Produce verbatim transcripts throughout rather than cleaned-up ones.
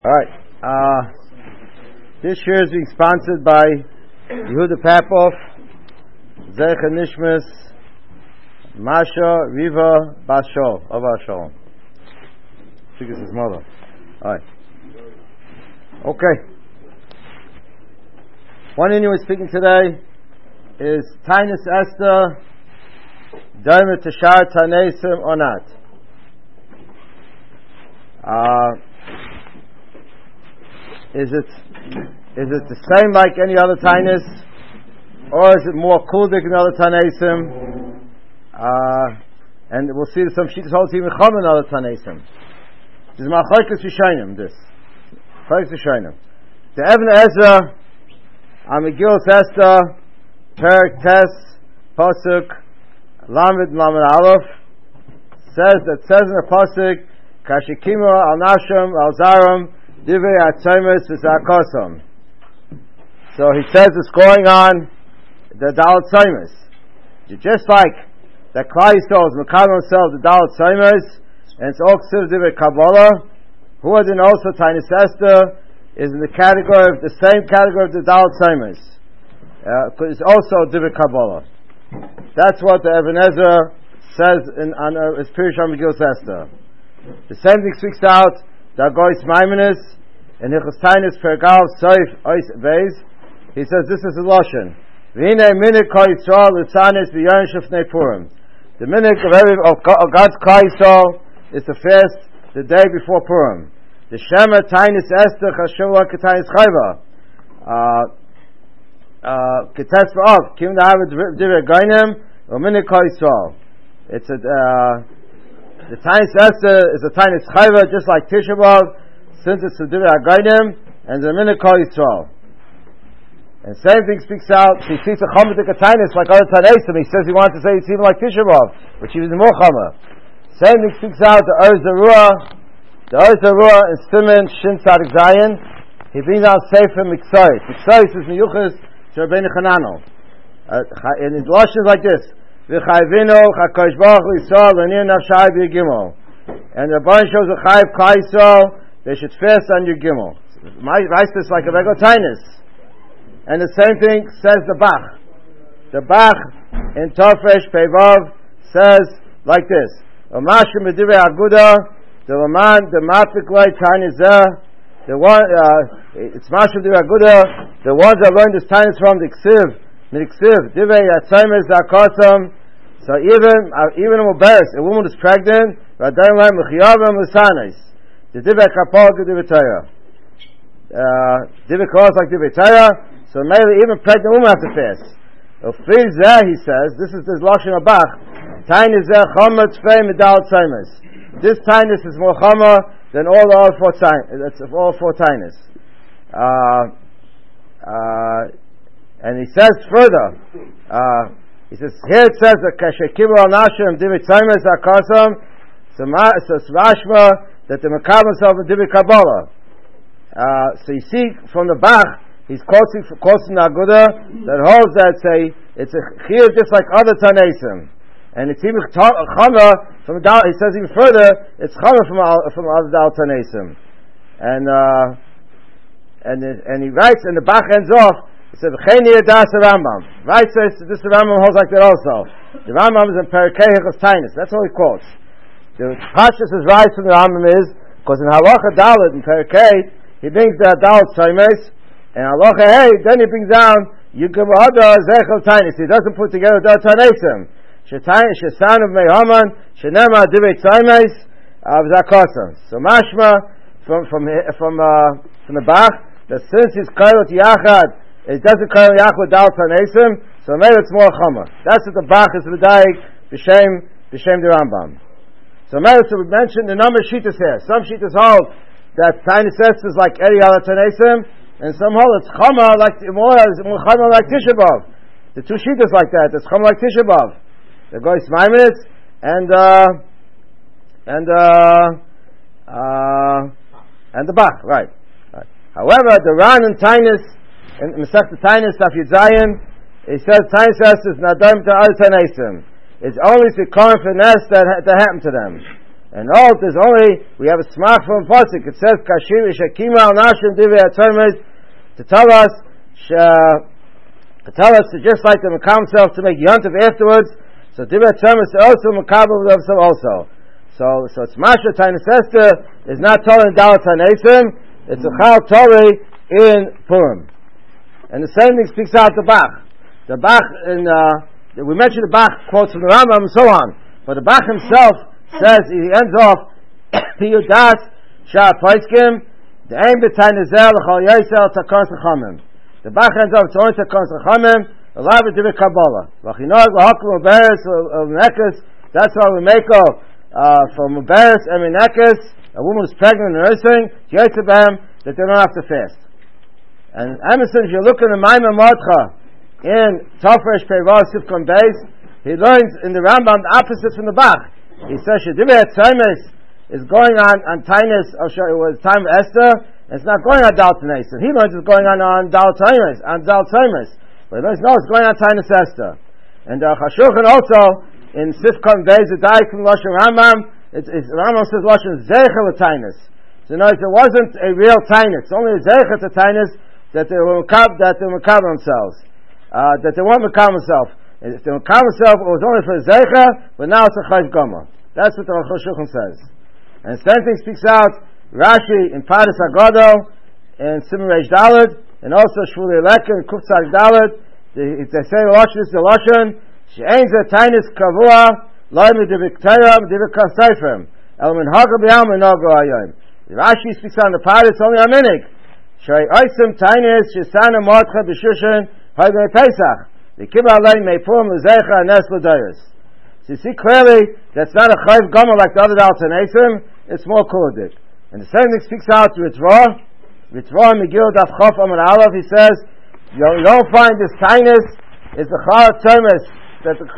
Alright, uh, this year is being sponsored by Yehuda Papov, Zecha Nishmas, Masha, Riva, Basho, of Basho. I think it's his mother. Alright. Okay. One Indian we're speaking today is Tainus Esther, Daima Tashar Tanesim or not. Uh, Is it is it the same like any other tainus, or is it more kuldik than other tanesim? Uh, and we'll see some shittas hold even chum in other tanesim. This is machlokes rishonim. This machlokes rishonim. The Even Ezra, Amigilus Esther, Perik Tes, Pasuk, Lamed Lamed Aleph says that says in the pasuk, Kashikima al Nashim al Zaram. So he says it's going on the Dalet Tzaimis. Just like the Klal Yisrael is Mekabel himself the Dalet Tzaimis, and it's all Ksiv Divrei Kabbalah. Who is in also Tainus Esther is in the category of the same category of the Dalet Tzaimis. Uh, it's also Divrei Kabbalah. That's what the Even Ezra says in on uh, his Pirush on Megillas Esther. The same thing speaks out. The Agois Maimonides in Hilchos Tainus Pergal Soif Ois Beis, he says this is a lashon. V'hinei minik Kol Yisrael l'tzanis b'yom shefnei Purim. The minik of every of God's Kol Yisrael is to fast the day before Purim. The Shema Tainus Esther Chashuva K'Tainus Chayva. K'Tes V'Av Kim Na'av Divrei Gainim V'minik Kol Yisrael. It's a uh, The Tainus Esther is a Tainus Chayva, just like Tisha B'Av, since it's the Divrei Hagainim and the Minik Kol Yisrael. And same thing speaks out. He sees a Chometik Tainus like other Tanaisim. He says he wants to say it's even like Tisha B'Av, which is more Chomer. Same thing speaks out the Ur Zarua, the Ur Zarua in Siman Shin Tzadik Zayin. He brings out Sefer Miksois. Miksois is Miyuchas to Rabbeinu Chananel. And his lashon is like this. And the Rabban shows a Chayiv Klal Yisrael, they should fast on your Gimel. Writes this like a regular Tainus. And the same thing says the Bach. The Bach in Tofresh Pevav says like this: Amashim B'divrei Aguda, the Laman, the Mafik Lay Tainus, the one, uh, it's Mashim B'divrei Aguda, the ones that learned this Tainus from the Ksiv, the Ksiv, Divrei Yatzaimes Zakosam. So even uh, even a mubaris, a woman is pregnant, the divrei kapol to divrei Torah. Divrei kapol is like divrei Torah, so maybe even pregnant women have to fast. He says, this is this lashon abach. Tainus zeh chomer tfei medal tzaimis. This tainus is more chomer than all the other four tainus. That's all four tainus. Uh, uh, and he says further. Uh, He says, here it says that Kashekibu al Nashim Divrei Tzaimis Akasam, so Rashma that the Mekabel himself in Divrei Kabbalah. Uh, so you see from the Bach, he's quoting quoting the Aguda that holds that say it's a chiyuv just like other Tanaisim, and it's even Chama from Dal. He says even further, it's Chama from from other Dal Tanaisim, and uh, and and he writes, and the Bach ends off. He said, "Cheniya das Rambam." Right, says so this Rambam holds like that also. The Rambam is in Perikei Hilchos Tainus. That's all he quotes. The Pashtus is right from the Rambam is because in Halacha Dalet in Perikei he brings the Dalet Tzaimis, and Halacha Hey then he brings down Yigam Hada Zechel Tainus. He doesn't put together the Tanaisim. Shetayin Shesan of Mehaman Shenema Divrei Tzaimis of Zakosam. So Mashma from from from uh, from the Bach that since he's Kailot Yachad. It doesn't call Yachud Dal Tanesim, so maybe it's more Chama. That's what the Bach is V'daik B'Shem B'Shem the Rambam. So maybe so we mentioned the number of shittas here. Some shittas hold that Tainus Esther is like any other Tanesim, and some hold it's Chama like more Chama like Tisha B'Av. The two shittas like that. It's Chama like Tisha B'Av. The Gois Maimonides and uh, and uh, uh, and the Bach, right. right. However, the Ran and Tainus. In Masechta Tainus Daf Yud Zayin, it says Tainus Esther is Nadam to other Tanaisim. It's only the Kohen Finesse that that happened to them. And all there's only, we have a smach from Pasuk. It says, Kashir Shakima al Nashim Divrei HaTorah, to tell us, to tell us to just like the Makam himself to make Yontif afterwards, so Divrei HaTorah is also Makabel themselves also. So, so it's Masha Tainis Esther is not told in Dalat HaNesim, it's a Chal Torah in Purim. And the same thing speaks out the Bach. The Bach, in, uh, we mentioned the Bach quotes from the Rambam and so on, but the Bach himself says, he ends off, Piyudas, Shah Paiskim, the aim betain Nizel, Chol Yisel, Takon Sechamim. The Bach ends off, it's only Takon Sechamim, a lot of it to be Kabbalah. Vachinog, Vahakum, Uberes, Umenekes, that's why we make of, uh, from Uberes and Menekes, a woman who's pregnant and nursing, Yitzabam, that they don't have to fast. And Emerson, if you look in the Maimon Mordcha, in Tofresh Peivar Sifkon Beis, he learns in the Rambam the opposite from the Bach. He says Shedivrei HaTzaimis is going on on Tainus. It was time of Esther. It's not going on Dal Tainus. He learns it's going on on Dal Tainus, on Dal Tainus. But he learns no, it's going on Tainus Esther. And uh, Chashulchan also in Sifkon Beis the Dai from Lashon Rambam. It's, it's Rambam says Lashon Zeicher Tainus. So no, it wasn't a real Tainus. It's only a Zeicher to Tainus that they were makab, that they were makab themselves. Uh, that they weren't makab themselves. If the Makam itself, it was only for Zeicha, but now it's a Chayv Goma. That's what the Rosh Shulchan says. And the same thing speaks out Rashi in Paris Agodo, and Simon Reish Daled, and also Shvuli Elekim, Kuftzak Daled. They say the Lashon is the Lashon, She'ein Zeh Tainis Kavua, Loi Medivik Teira, Medivik Kasayfim, El Min Haga B'yam Menogo Ayoim. Rashi speaks on the Paris only a minig. She'ei Oisim Tainis, Shesana Mordcha B'Shushan, Haga Pesach. The Kibbutz Alein Meipum L'Zeicha Nes L'Dayos. So you see clearly that's not a Chayv Gomel like the other Dal Tanesim, it's more Kuladik. And the same thing speaks out to Ritzvah. Ritzvah Megillah Daf Chof Amar Aleph, he says, you don't find this Tainus is the Chal Termis that the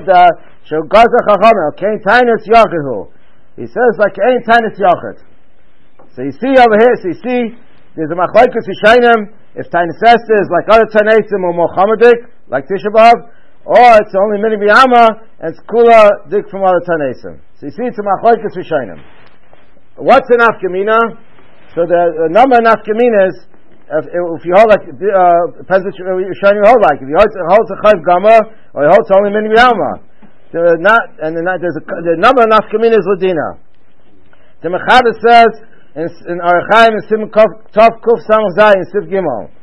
Shogaza Chachamel, Kain Tainus Yachihu. He says like Kain Tainus Yachid. So you see over here, so you see there's a Machlokes Yishainim, if Tainus Esther is like other Tanesim or Mohammedic, like Tisha B'Av, or it's only Mini B'Yama, and it's Kula Dik from other Tanesim. So you see it's a Machlokes Yishainim. What's an Afkamina? So the, the number of Afkaminas, if, if you hold like, uh, depends what Yishainim hold like. If you hold, hold a Chayv Gama, or you hold only Mini B'Yama. The, not, and the, there's a, the number of Afkaminas Ladina. The Mechada says, in, in Arachaim and Sim Tov Kuf Samach Zay in Siv Gimel.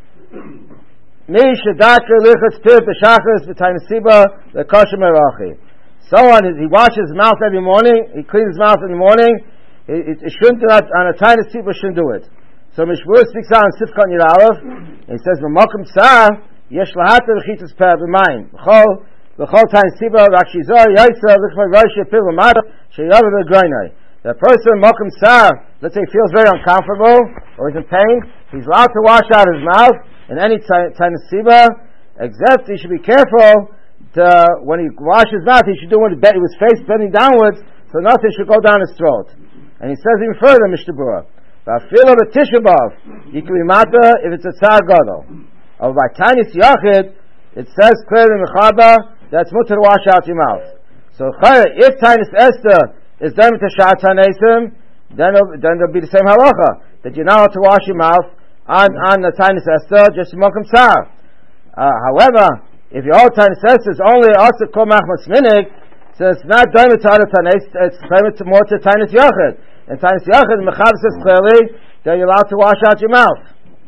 Mi Shadakar Lichas Pir B'Shachris B'Tainasiba L'Kosher Merachi. Someone, he washes his mouth every morning, he cleans his mouth in the morning, it, it, it shouldn't do that, on a Tainasiba shouldn't do it. So Mishmur speaks out in Sifkon Yud Aleph, and he says, V'mokum Tzah, Yesh Lahata L'Chitas Per B'Mayim. V'chol, V'chol Tainasiba, V'achshizor, Yaisa, L'chmai Rosh Pir B'Mata, Sheyav B'Groinai. The person, Mokum Tsar, let's say feels very uncomfortable, or is in pain, he's allowed to wash out his mouth in any time of Siba, except he should be careful to, when he washes his mouth, he should do it with his face bending downwards, so nothing should go down his throat. And he says even further, Mishnah Berurah, V'afilo B'Tisha B'Av, you can be mata if it's a Tsar Gadol. Or by Tainis Yachid, it says clearly in Mechaba, that's mutter to wash out your mouth. So if Tainis Esther is done with the Shat HaNesim, then then there'll be the same halacha that you're not allowed to wash your mouth on on the Tainus Esther, just Mokum Tsar. Uh, however, if your whole Tainus Esther is only also Kol Machmas Minig, so it's not done with other Tainus, it's claiming more to Tainus Yachid. And Tainus Yachid, Mechav says clearly that you're allowed to wash out your mouth.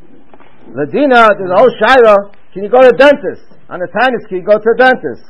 Ladina, there's a whole Shaila, can you go to a dentist? On the Tainus, can you go to a dentist?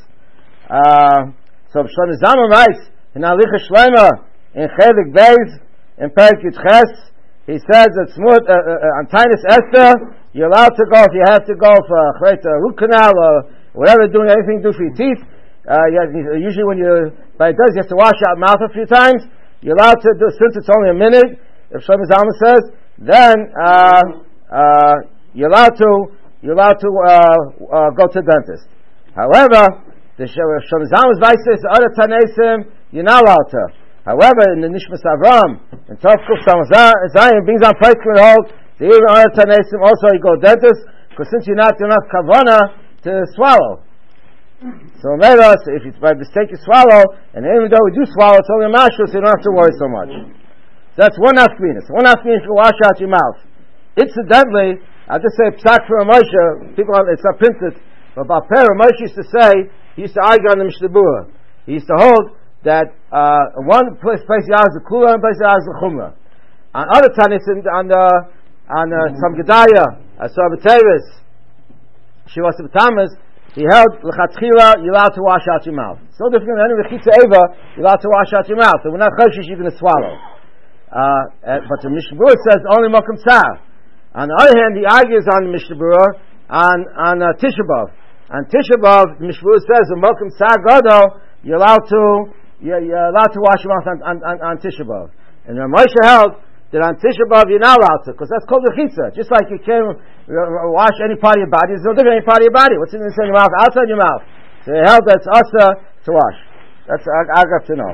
Uh, so Shlomo Zalman writes, in Alicha Shlema, in Chelik Beis, in Perek Yitches, he says that smooth, uh, uh, on Tainus Esther, you're allowed to go if you have to go for a, a root canal or whatever, doing anything to do for your teeth. Uh, you, usually when you, but it does, you have to wash out mouth a few times. You're allowed to do, since it's only a minute, if Shlomo Zalman says, then, uh, uh, you're allowed to, you're allowed to, uh, uh, go to the dentist. However, the Shlomo Zalman's vice says, the other Tanesim, you're not allowed to. However, in the Nishmas Avram, in Tov Kuf Samazayim, brings on price to hold, the even other Tanesim also you go dentist, because since you're not enough kavana to swallow. So Meira, if it's by mistake you swallow, and even though we do swallow, it's only a mashal, so you don't have to worry so much. So that's one nafkina. So one nafkina if you wash out your mouth. Incidentally, I'll just say psak for a Moshe, people, it's not printed, but about Per, Moshe used to say, he used to argue on the Mishnah Berurah. He used to hold that uh, one place, place he has the kula, and place he has the chumrah. On other tanis, on the on uh, some gedaya, Asar B'Tevis, Shivas B'Tamas, he held l'chatchila, you're allowed to wash out your mouth. It's no different than any rechitza eva, you're allowed to wash out your mouth. And we're not choshish you're going to swallow. Uh, but the Mishnah Berurah says only mokum tzar. On the other hand, he argues on the Mishnah Berurah on on uh, Tisha B'Av. On Tisha B'Av, the Mishnah Berurah says, "Mokum tzar gadol," you're allowed to you're, you're allowed to wash your mouth on on, on, on Tisha B'Av. And Rav Moshe held that on Tisha B'Av you're not allowed to, because that's called rechitza. Just like you can't wash any part of your body, there's no different any part of your body. What's in inside your mouth, outside your mouth. So he held that's asa to wash. That's I, I got to know.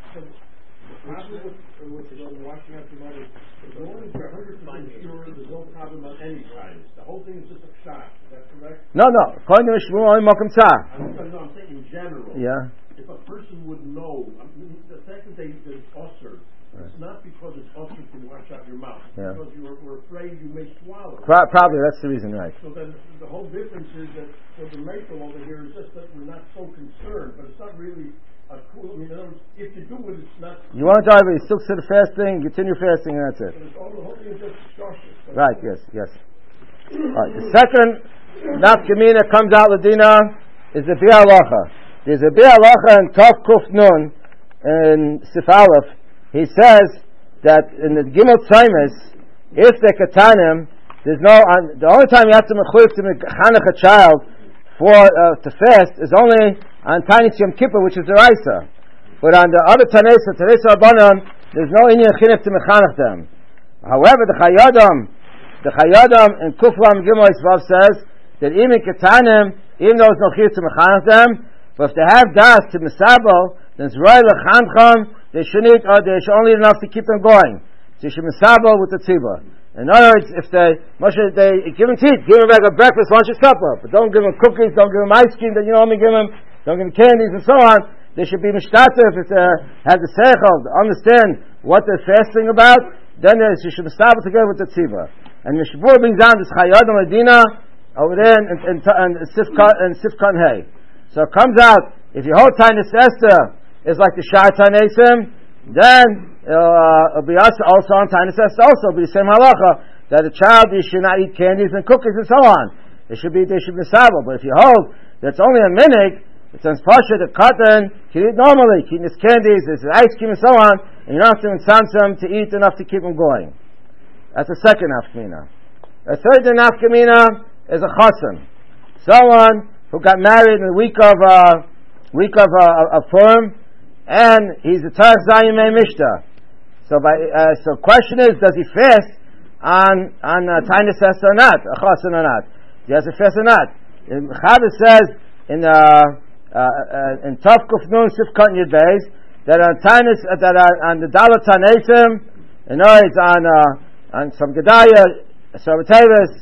Washing out your mouth, as long as you're one hundred percent sure there's no problem on any side. The whole thing is just a shot. Is that correct? No, no. According to Mishnah Berurah, only mokum tzar. I'm, no, I'm saying in general. Yeah. If a person would know, I mean, the fact that they, there's usher, right. It's not because it's usher to wash out your mouth. It's yeah. Because you were, were afraid you may swallow. Pro- probably, that's the reason, right. So then the whole difference is that for the makel over here is just that we're not so concerned, but it's not really a cool, I mean, in other words, if you do it, it's not... You want to drive it, you still sit fasting, continue fasting, and that's it. But it's all, the whole thing is just cautious. Right, yes, yes. Right, the second nafkamina comes out Ladina is the Biur Halacha. There's a Biur Halacha in Tov Kuf Nun in Sif Aleph. He says that in the Gimel Tzaimis, if they're katanim, there's no, uh, the only time you have to mechuyev to mechanech a child for uh, to fast is only on Tani Yom Kippur, which is the Raisa. But on the other Tanesa, Tanesa Rabbanon, there's no inyan chinef to mechanech them. However, the Chayadam, the Chayadam in Kuflam Gimel Yisvav says that even katanim, even though it's no chiyuv to mechanech them, but if they have das to misabel, then it's roy lechancham, they shouldn't, or they should only enough to keep them going. So you should misabel with the tzibah. In other words, if they, Moshe, they give them teeth, give them regular breakfast, lunch, and supper, but don't give them cookies, don't give them ice cream, that you normally give them, don't give them candies, and so on. They should be mishtater if it's uh, have the seichel, understand what they're fasting about. Then they should mistabel together with the tzibah. And Mishnah Berurah brings down this Chayadam Medina over there in, in, in, in Sifkan Hay. So it comes out, if your whole Tainus Esther is like the Shar Tanesim, then uh, it'll be also on Tainus Esther also, it'll be the same halacha, that a child, you should not eat candies and cookies and so on. It should be, they should be sabel. But if you hold that's only a minig, it's on Pasha, the cotton, can eat normally, can eat his candies, his ice cream and so on, and you don't have to incense them to eat enough to keep them going. That's the second nafkamina. The third nafkamina is a chassan. Someone who got married in the week of uh, week of uh, a Purim, and he's a Tarach Zayin Mei Mishta. So, by uh, so, question is, does he fast on on uh, Tainus Esther or not, a chassan or not? He has to fast or not? Chavez says in uh, uh, uh, in Tov Kuf Nun Sifkat Yud Beis that on Tainus uh, that on, on the Dalat Tanesim, you know, it's on uh, on some Gedaya, Sarvatavis,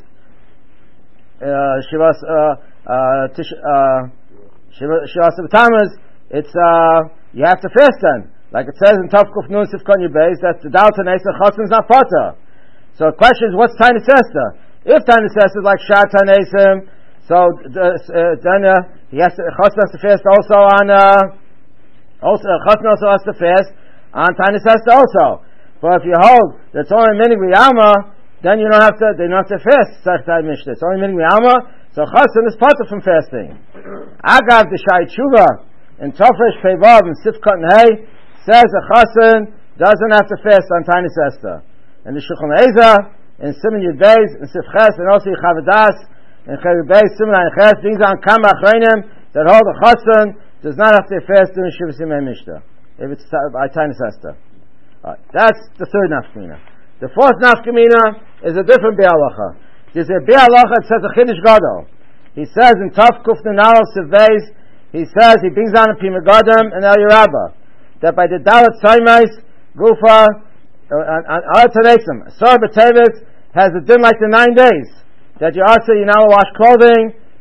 Shivas. Uh, Uh, tish, uh, Shivas B'Tamas, it's, uh, you have to fast then. Like it says in Tov Kuf Nun Sifkan Yud Beis, that the Dal Tanesa Chassan is not Pata. So the question is, what's Tainus Esther? If Tainus Esther is like Shar Tanesim, so uh, then uh, he has to, Chassan has to fast also on, uh, also, Chassan also has to fast on Tainus Esther also. But if you hold that's only Minig V'Yama, then you don't have to, they don't have to fast, Sechtai Mishnah. It's only Minig V'Yama, so chassan is part from fasting. Agav the Shai Tshuva in Tofresh Pevav and Sifkat and Hay says a chassan doesn't have to fast on Tainus Esther. And the Shulchan Ezra in Siman Yud Beis and Sifches and also Yechavadas and Chavi Beis Siman Ayches brings on Kama Achreinim that hold a chassan does not have to fast in Shivas Yimei Mishta if it's by Tainus Esther. Right. That's the third nafkamina. The fourth nafkamina is a different Biur Halacha. There's a Biur Halacha that says a Chiddush Gadol. He says in Tov Kuf Nun Aleph Sivbeis, he says, he brings down in Pri Megadim and El Yerabah, that by the Dalat Tzaimis, Gufa, and Al Tanesim, Asar B'Tevis has a din like the nine days, that you also, you now wash clothing,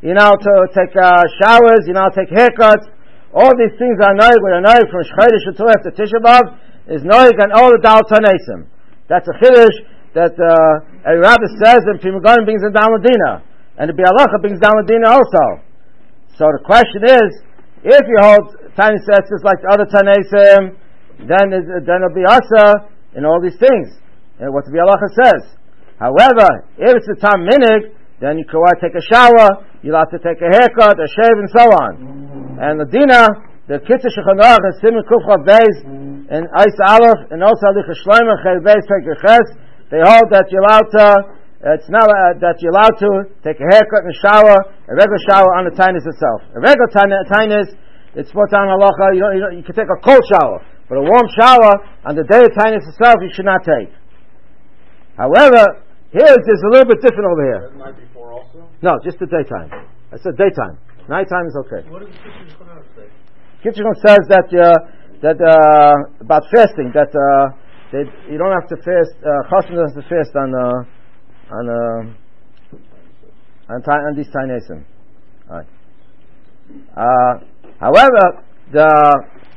you know, to take uh, showers, you know, take haircuts. All these things are noig, with a noig from Shchodesh until after Tisha B'Av, is noig and all the Dal Tanesim. That's a chiddush that uh, a rabbi says, and Pri Megadim brings in Dal Medina, and the Bialacha brings Dal Medina also. So the question is, if you hold tiny sets like the other Tanesim, then then it'll be asa in all these things, and what the Bialacha says. However, if it's a tam minig, then you can take a shower, you'll have to take a haircut, a shave, and so on. And the Dina, the Kitzur Shulchan Aruch, and Siman Kuf Chav Beis, and Eis Aleph, and also Halichas Shlomo, Chev Beis, Peker Ches, they hold that you're allowed to, it's not uh, that you're allowed to take a haircut and a shower, a regular shower on the tinus itself. A regular tinus, it's put on halacha, you don't, you don't, you can take a cold shower, but a warm shower on the day of tinus itself, you should not take. However, here it's a little bit different over here. The night before also? No, just the daytime. I said daytime. Nighttime is okay. What does the Kitzur Shulchan Aruch say? Kitzur Shulchan says that uh, that uh, about fasting, that uh, they, you don't have to fast. Chassan uh, doesn't have to fast on uh, on uh, on, ti- on these Tainesim. All right. Uh, however, the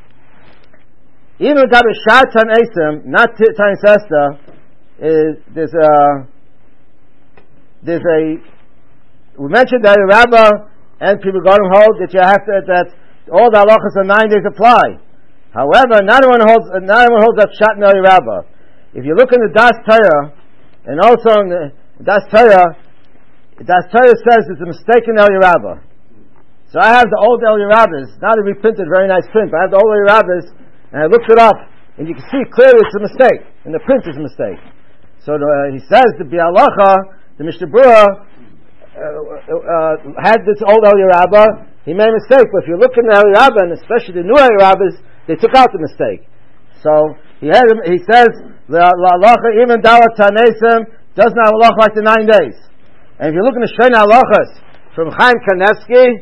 even Gabi Shar Tainesim, not Taines Esther, is there's a there's a we mentioned that the Rabbah and people got to hold that you have to that all the halachas of nine days apply. However, not everyone holds not everyone holds that Shat Nari Rabbah. If you look in the Das Torah, and also in the Das Torah, Das Torah says it's a mistake in El Rabbah. So I have the old El Rabbahs, not a reprinted, very nice print, but I have the old El Rabbahs, and I looked it up, and you can see clearly it's a mistake, and the print is a mistake. So the, uh, he says the Bialacha, the Mishnah Berurah, Uh, uh, had this old El Rabbah, he made a mistake. But if you look in the El Rabbah, and especially the new El Rabbahs, they took out the mistake. So he had, he says the halacha even Dalat Tanesim doesn't have halacha like the nine days. And if you look in the Shrein Halachas from Chaim Kanevsky,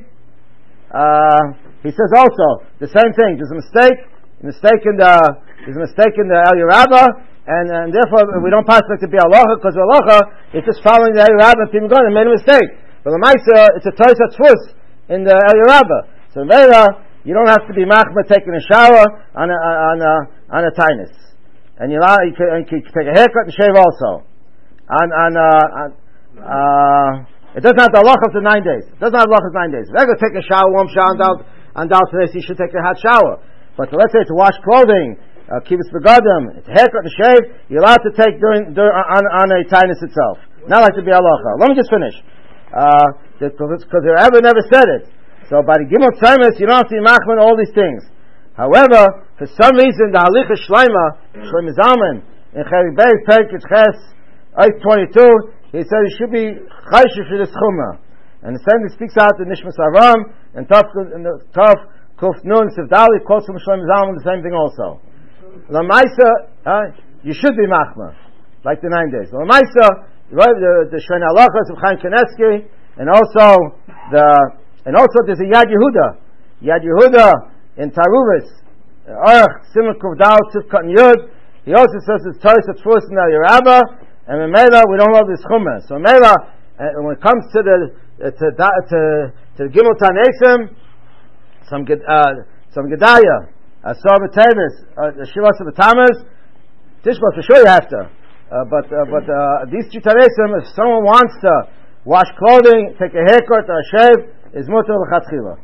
uh, he says also the same thing. There's a mistake, a mistake in the there's a mistake in the El Rabbah. And, and therefore, we don't pass it to be halacha, because halacha is just following the El Rabbah, and people go and made a mistake. But the Maisa, it's a Toys Hatzfus in the El Rabbah. So, Mela, you don't have to be machma taking a shower on a, on a, on a tinus. And you, you, can, you can take a haircut and shave also. On, on, uh, on uh, it doesn't have the halacha of the nine days. It doesn't have the halacha of nine days. If I go take a shower, warm shower, on Dal, on Dal today, so you should take a hot shower. But let's say to wash clothing, Uh, kibbutz begadim, it's a haircut and shave, you're allowed to take during, during on, on a tinus itself. Not like to be halacha. Let me just finish. Because uh, the Rebbe never said it. So by the Gimel Tzemes, you don't have to be machman all these things. However, for some reason, the Halicha Shleima, Shlomo Zalman, in Chelik Beis, Perikut Ches, eight twenty-two, he says you should be chayshiv for this chumrah. And the same thing speaks out in Nishmas Aram, and Tov, Kuf Nun, Sivdali, quotes from Shlomo Zalman, the same thing also. Lamaisa, uh, you should be machma, like the nine days. Lamaisa, the the Shrein Halachas of Chaim Kanevsky, and also the and also there's a Yad Yehuda, Yad Yehuda in Taruvis, Arach Simon Kuvdal Tzivkat Yud. He also says it's Toys at first in El Rabbah, and in Mela we don't love this chumrah. So Mela, uh, when it comes to the uh, to to to the Gimel Tanesim, some uh, some Gedaya. Asar B'Tevis, the Shivas of the Tamas, Tishma for sure you have to. Uh, but uh, but uh, these two Tanesim, if someone wants to wash clothing, take a haircut or a shave, is mutar l'chatchila.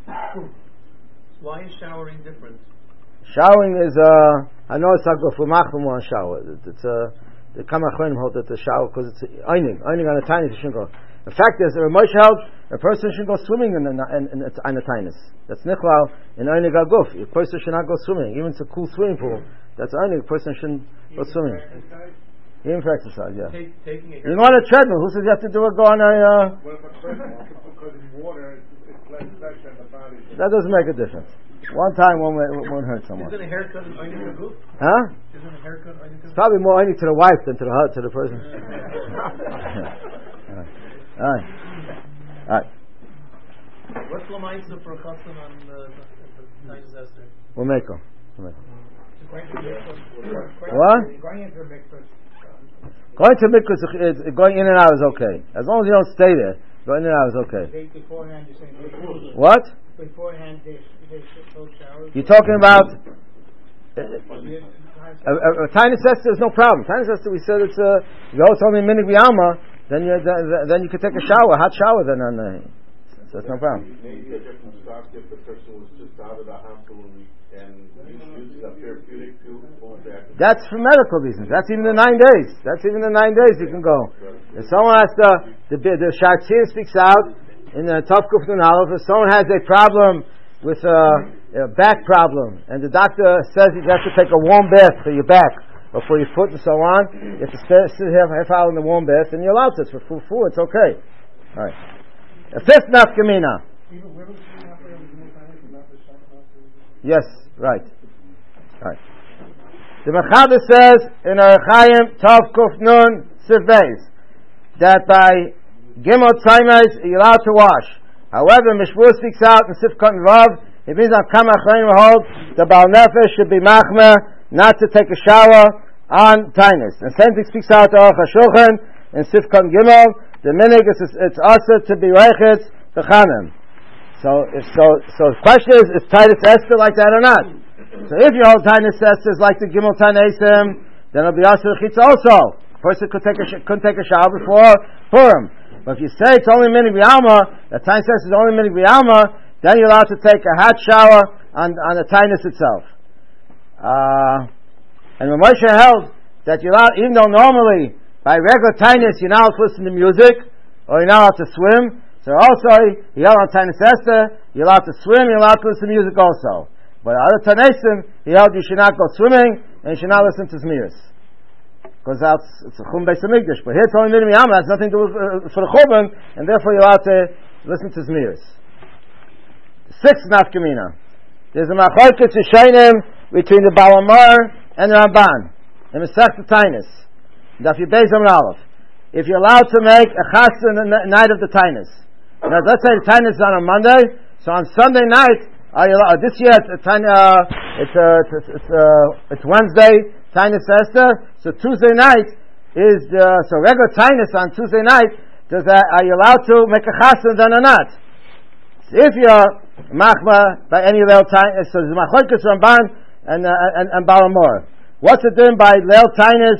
Why is showering different? Showering is, uh, I know it's not good for machmum on shower. It, it's uh, the Kamachronim hold that the shower because it's eining, eining on a tiny shouldn't go. The fact is, the Ramosh held a person shouldn't go swimming in the in, in, in a tinus. That's nichlal in einig aguf. A person should not go swimming, even if it's a cool swimming pool. That's einig. A person shouldn't go swimming. Even for exercise, yeah. Take, you go on a treadmill. Who says you have to do it? Go on a. Uh, well, because in water it's less pressure in the body. That doesn't make a difference. One time won't, won't hurt someone. Isn't a haircut an einig aguf? Huh? Isn't a haircut einig aguf? It's probably more einig to the wife than to the to the person. All right. All right. What's Lamaisa for a chassan on the nine Esther? We'll make them. We'll make them. What? Going into mikvah. Going to mikvah, going in and out is okay. As long as you don't stay there. Go in and out is okay. They, beforehand, you're saying they, what? Beforehand, they, they both showers. You're talking about uh, a, a, a tiny siesta is no problem. Tiny siesta, we said it's a. You go, it's only a minute b'yalma. Then you then, then you can take a shower, hot shower. Then on the, so it's no problem. Maybe a different stock if the person was just out of the hospital and used a therapeutic to pull back. That's for medical reasons. That's even the nine days. That's even the nine days you can go. If someone has to, the the Shartzir speaks out in the Tov Kuf Nun Aleph. If someone has a problem with a, a back problem, and the doctor says you have to take a warm bath for your back or for your foot and so on, you have to sit half, half hour in the warm bath, and you're allowed to. For fufu, it's okay. All right. A fifth nafkamina. Yes, right. Right. The Mechaber says in Arachayim Tov Kuf Nun Sif Beis that by Gimel Tzaimes you're allowed to wash. However, Mishmur speaks out in Sif Katan Vav. It means that Kama Achayim hold the Baal Nefesh should be machmer not to take a shower on Tainus. And same thing speaks out to Aruch HaShulchan in Sif Katan Gimel. The minig is it's also to be reichitz the Chanim. So, if so, so the question is: is Titus Esther like that or not? So, if your whole Titus Esther is like the Gimel Tanesim, then it'll be also Chitz also. A person could take a couldn't take a shower before Purim. But if you say it's only minig b'alma, the Titus Esther is only minig b'alma, then you're allowed to take a hot shower on on the Tainus itself. Uh, and when Moshe held that you're allowed, even though normally by regular Tainus you're not allowed to listen to music or you're not allowed to swim. So also, you're allowed on Tainus Esther, you're allowed to swim, you're allowed to listen to music also. But other Tanesim, he held you should not go swimming, and you should not listen to Zmiris. Because that's, it's a Chum Beis HaMikdash. But here it's only Minim Yama, it has nothing to do with, uh, for the Churban, and therefore you're allowed to listen to Zmiris. Sixth Nafkamina. There's a Machlokes Yishayim between the Baal Amar and the Ramban. In the Masechta Tainus. Daf Yudbeis Amar Aleph. If you're allowed to make a chassan on the night of the Tainus. Now, let's say the Tainus is on a Monday, so on Sunday night, uh, this year it's, uh, it's, uh, it's, it's, uh, it's Wednesday, Tainus Esther, so Tuesday night is, the, so regular Tainus on Tuesday night, does that, are you allowed to make a chassan then or not? So if you're machma by any Leil Tainus, so there's Machlokes Ramban and, uh, and, and Baal Amor. What's it doing by Leil Tainus,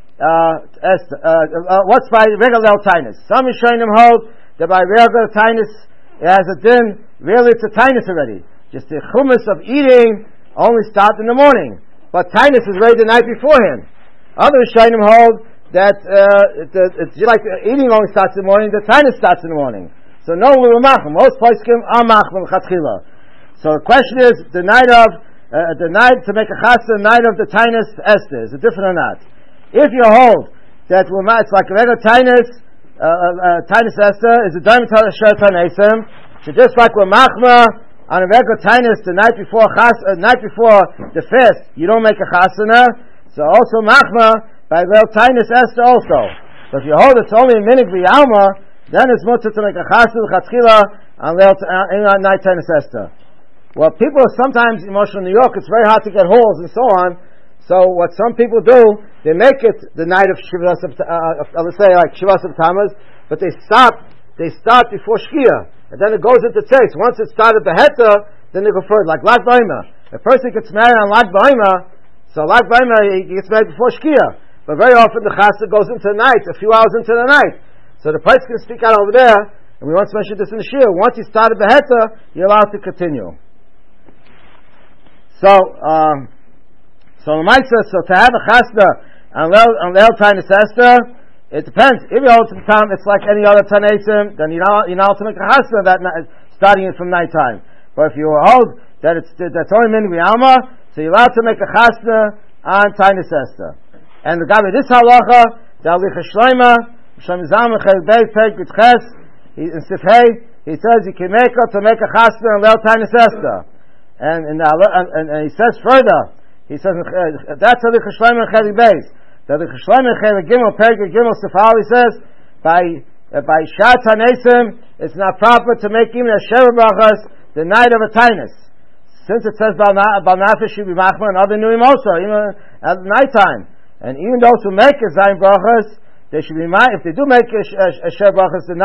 uh, Esther, uh, uh, what's by regular Leil Tainus? Some Rishonim hold that by regular Tainus, it has a din, really it's a Tainus already. Just the chumas of eating only starts in the morning. But Tainus is ready the night beforehand. Other Rishonim hold that uh, it, uh, it's like uh, eating only starts in the morning, the Tainus starts in the morning. So no we will machma. Most poskim are machma l'chatchila. So the question is, the night of, uh, the night to make a chassan, the night of the Tainus Esther, is it different or not? If you hold that it's like a regular Tainus, Uh, uh, Tainus Esther is a diamond Shor Tanesim. So just like we're machma on a regular Tainus the night before chas, uh, night before the fast, you don't make a chasana. So also machma by real Tainus Esther also. So if you hold it's only a minig v'yalma, then it's mutter to make a chasana chatzchila on real uh, night Tainus Esther. Well, people are sometimes emotional in New York. It's very hard to get halls and so on. So what some people do, they make it the night of Shivas of, uh, of let's say like Shivas of Tammuz, but they stop, they start before Shkia, and then it goes into Tzeis. Once it started the Heta, then they go further, like Lag B'Omer. A person gets married on Lag B'Omer, so Lag B'Omer, he gets married before Shkia. But very often the Chassid goes into the night, a few hours into the night. So the person can speak out over there, and we once mentioned this in the Shir, once he started the Heta, you're allowed to continue. So, um, So the Maisa, so to have a chasna on Leil Tainus Esther, it depends. If you hold some time, it's like any other Tanesim, then you're not, you're not to make a chasna that night, starting it from night time. But if you hold that it's that's only min v'alma, so you're allowed to make a chasna on Tainus Esther. And the guy with this halacha, the Alicha Shloima, Shem Zalman Chel Beit Peg B'Tches, in Sifhei, he says you can make her to make a chasna on Leil Tainus Esther. And, and, and, and he says further, he says, that's how the Cheshleim and Chelik Beis. The Cheshleim and Chelik Gimel, Perikah Gimel, Sefal, he says, by, uh, by Shat HaNesim, it's not proper to make even a Sheva Brachas the night of a Tainus. Since it says Bal Nafesh should be Machma and other Nuim also, even at night time. And even those who make a Zayin Brachas, they should be, if they do make a, a, a Sheva Brachas the night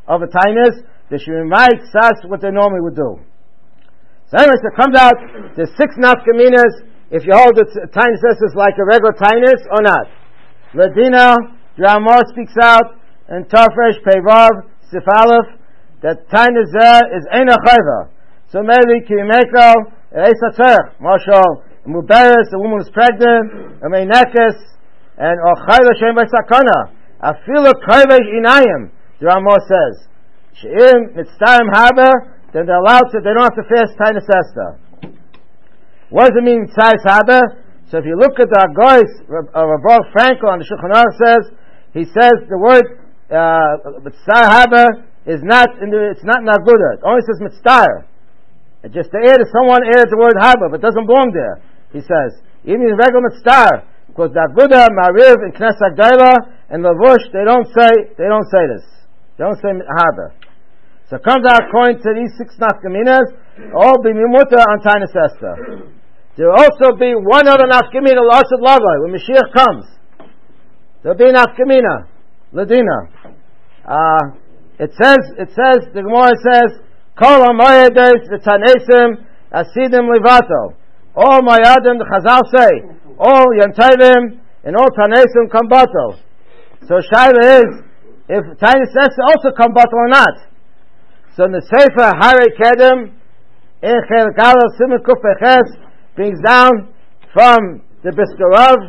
of a tinus, they should invite sas what they normally would do. So anyways, it comes out, there's six nafkaminas, if you hold the tinus is like a regular tinus or not. Ladina, Dramar speaks out, and Tafresh, Pevav, Sifalef, that tinus is Eina Chayva. So maybe Kimeko, Eisa Tzerch, Marshal, Muberis, the woman is pregnant, a Meinekes, and Ochayla Shem by Sakana. Afilu Kaivesh Inayim, the Ramah says. She'im Mitzayim Haber, then they're allowed to, they don't have to fast Tainus Esther. What does it mean, Mitzayim Haber? So if you look at the Agois, uh, Rabbi Frankel on the Shulchan Aruch says, he says the word Mitzayim Haber is not in the, it's not in the Aguda. It only says Mitzayim. Just to add, someone added the word Haber, but it doesn't belong there. He says, even in regular Mitzayim, because the Aguda, Mariv, and Knesset Gdaila, and Lavush, they don't say, they don't say this. They don't say Haber. So it comes out according to these six nafkaminas, all be mimuta on Tainus Esther. There will also be one other nafkamina, L'Asad Lavai, when Mashiach comes. There will be nafkamina, Ladina. Uh, it says, it says, the Gemara says, Kol HaMoyedes V'Tanesim Asidim Levato. All Moyadim, the Chazal say, all Yantayim and all Tanesim come bato. So Shaila is, if Tainus Esther also come bato or not. So in the Sefer Harei Kedem, in Chelik Aleph Siman Kuf Peches, brings down from the Brisker,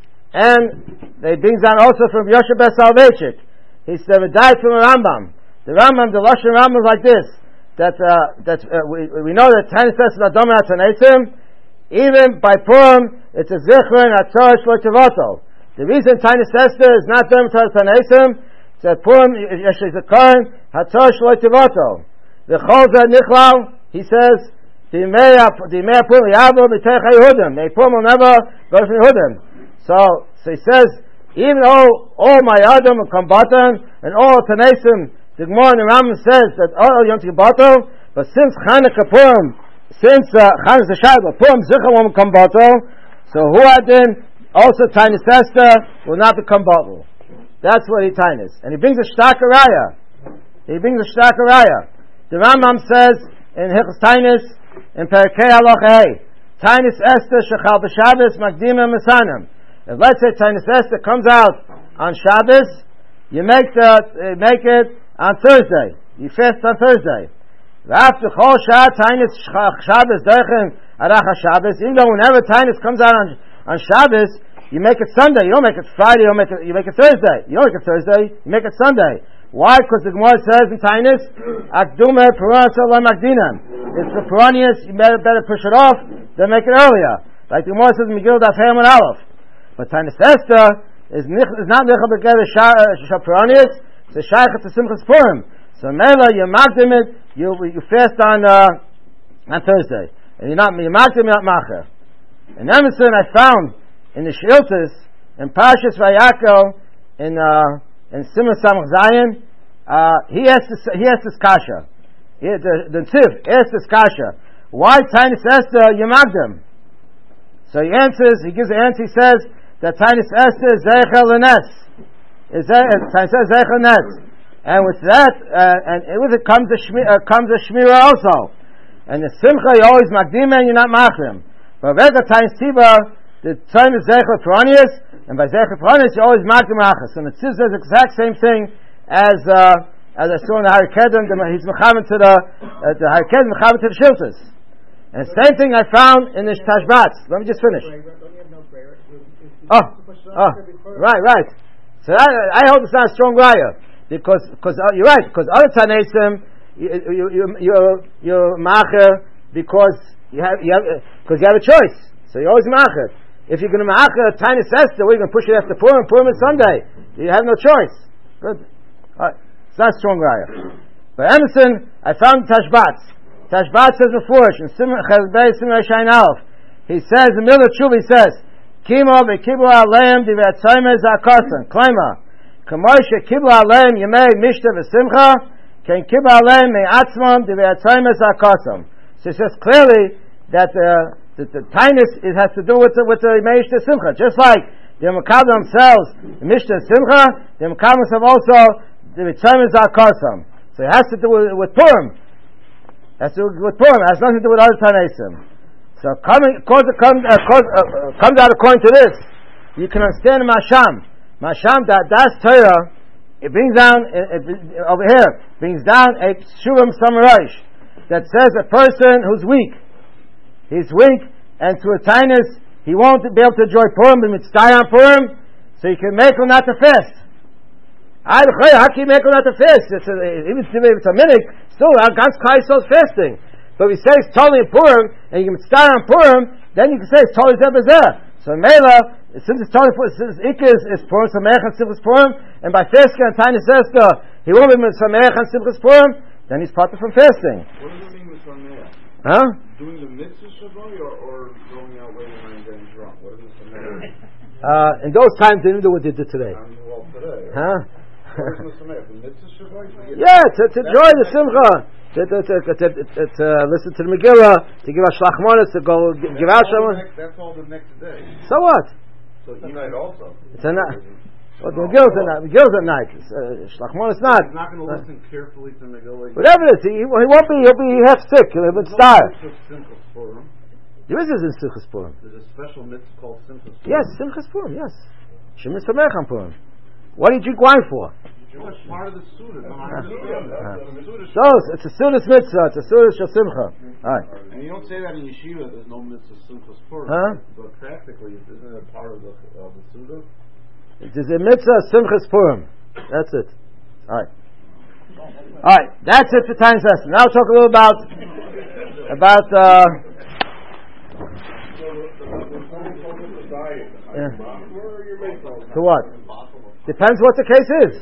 and they brings down also from Yoshe Ber Soloveitchik. He said, "We died from a Rambam." The Rambam, the Lashon Rambam is like this: that uh, that uh, we we know that Tainus Esther Adom Tanesim, even by Purim, it's a Zichron Atzor Shlo Tevoto. The reason Tainus Esther is not Adom Tanesim is that Purim Yeshli Zikaron Atzor Shlo Tevoto. The Cholza Nichlal, he says, the Meya the Meya Purim Yavo B'Teich Yehudim. The Purim will never go from Yehudim. So so he says, even though all my Adam will come bottom and all Tanesim, the Gemara in the Rambam says that all Yom Tov bottom, but since Chanukah Purim, since Chanukah uh, Shabbat, Purim Zichron won't come bottom, so who had then also Tainus Esther will not become bottom. That's what he Tainus. And he brings a Shtakaraya. He brings a Shtakaraya. The Rambam says in Hilchos Tainus, in Perkei Halacha Hey, Tainus Esther Shechal B'Shabbos Magdima Mesanim. If let's say Tainus Esther comes out on Shabbos, you make the uh, make it on Thursday. You fast on Thursday. After Chol Shah Tainus Shabbos Derchen Arach Shabbos. Even though whenever Tainus comes out on on Shabbos, you make it Sunday. You don't make it Friday. You don't make it. You make it Thursday. You don't make it Thursday. You make it Sunday. Why? Because the Gemara says in Tainus, Akdume Puran Salam Magdinam. It's the Puranius. You better better push it off than make it earlier. Like the Gemara says in Megillah Daf Hey Amud Aleph. But Tainus Esther is, is not Nechel B'Geder Shapuranius, it's a Shaykh to Simchas Purim. So Mela, you magdim it, you, you fast on, uh, on Thursday. And you're not, you magdim, you're not Macher. In Emerson, I found in the Shiltas, in Parshas Vayakel, in, uh, in Simon Samach Zion, uh, he asked this, he asked this Kasha. He, the, the Tiv asked this Kasha. Why Tainus Esther, you magdim? So he answers, he gives the answer, he says, that Tainus Esther is Zeichel L'Nes. Is Tainus Esther is Zeichel L'Nes. And with that, uh, and with it comes a shmi, uh, comes a Shmira also. And the Simcha, you always Magdim and you're not Machrim. But Vega Tainus Tiba, the time is Zeichel Puranius, and by Zeichel Puranius, you always Magdim Achas. And the Tziv does the exact same thing as, uh, as I saw in the Harei Kedem, he's Mechamed to the, uh, the Harei Kedem, Mechamed to the Shiltas. And the same thing I found in the Tashbats. Let me just finish. Oh, oh, right, right. So I, I hope it's not a strong raya, because because uh, you're right. Because other Tanesim, you you you you're, you're macher because you have you have because you have a choice. So you're always macher. If you're going to macher Tainus Esther, we're going to push it after Purim. Purim is Sunday. You have no choice. Good. All right. It's not a strong raya. But Emerson, I found Tashbats. Tashbats says before in Simon Chelbei Simon Shain Alf. He says the middle of Tshuva. He says. Kimo v'kibu aleim divatzayme zakasan. Klima. Kamoshe kibu aleim yemei mishta v'simcha. Ken kibu aleim me'atzmam divatzayme zakasan. So it says clearly that uh, the, the Tainus it has to do with the, with the mishta simcha. Just like the Makabah themselves, the mishta simcha, the Makabah have also the vitzayme zakasan. So it has to do with, with Purim. It has to do with Purim. It has nothing to do with other Tanaisim. So coming, cause, comes, uh, cause, uh, comes out according to this. You can understand Masham. Masham, that that's Torah. It brings down it, it, over here. Brings down a Shuvim Samarash that says a person who's weak, he's weak, and to a tinus he won't be able to enjoy Purim, but mitzvah on Purim, so you can make him not to fast. How can you make him not to fast? It's a, even if it's a minute, still Gans Kai is fasting. But if we say it's totally in Purim, and you can start on Purim, then you can say it's totally Zebazeh. So Mela, since it's totally Purim, since Ikka is, is Purim, Samech and Simchas Purim, and by fasting on Tiny Sesta, he won't be Samech and Simchas Purim, then he's parted from fasting. What does it mean with Samech? Huh? Doing the mitzvah Shabbat or, or going out waiting and getting drunk? What is the Samech? Uh, in those times, they didn't do what they did today. Um, well, today. Right? Huh? What is the Samech? The mitzvah Shabbat? Yeah, to, to enjoy the Simcha. To, to, to, to, to, to listen to the Megillah, to give out Shlachmonis, to go give, give out someone. That's all the next day. So what? So tonight also. It's a night. Well, the Megillah's at night. Megillah's at night. Uh, Shlachmonis not. He's not going to listen carefully to Megillah. Whatever it is, he, he won't be. He'll be half sick. He'll be starved. There is a Simchas Purim. There's a special mitzvah called Simchas Purim. Yes, Simchas Purim. Yes. Shemitz Samech on Purim. What do you drink wine for? That's part of the Suda. No, I understand that. So it's a Sudas mitzvah. It's a Sudas Shal Simcha. All right. And you don't say that in yeshiva. There's no mitzvah Simchas Purim. Huh? But practically, isn't it part of the of the Suda? It is a mitzvah Simchas Purim. That's it. All right. All right. That's it for time session. Now we'll talk a little about about. Uh, yeah. To what? Depends what the case is.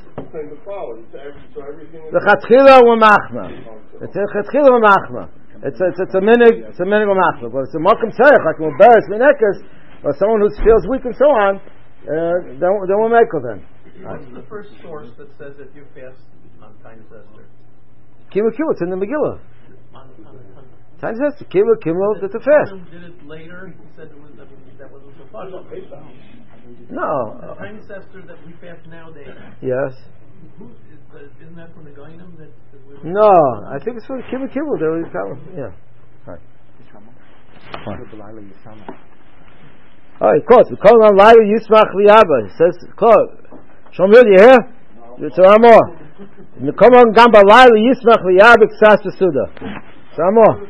The chatchila wa machma. It's a chatchila wa machma. It's a, it's, it's a minig, it's a minig wa machma. But it's a mokum tzarech, like a beres minekas, or someone who feels weak and so on, uh, then, then we'll make of them. What's the first source that says that you fast on Tiny Esther? Kimmel Kimmel, it's in the Megillah. Tiny Esther, Kimmel Kimmel, it's a fast. Did it later? He said it was, I mean, that wasn't so far. No. The Tiny Esther that we fast nowadays. Yes. Who, is the, isn't that from the Goyim that, that we were? No, I think it's from Kimmel Kimmel. They were telling. Yeah. All right. All right, of course. We call on Laila Yismach Liyaba. He says, "Close." Shomil, you hear? It's a more. We come on Gamba Laila Yismach Liyaba Ksas Suda. Some more.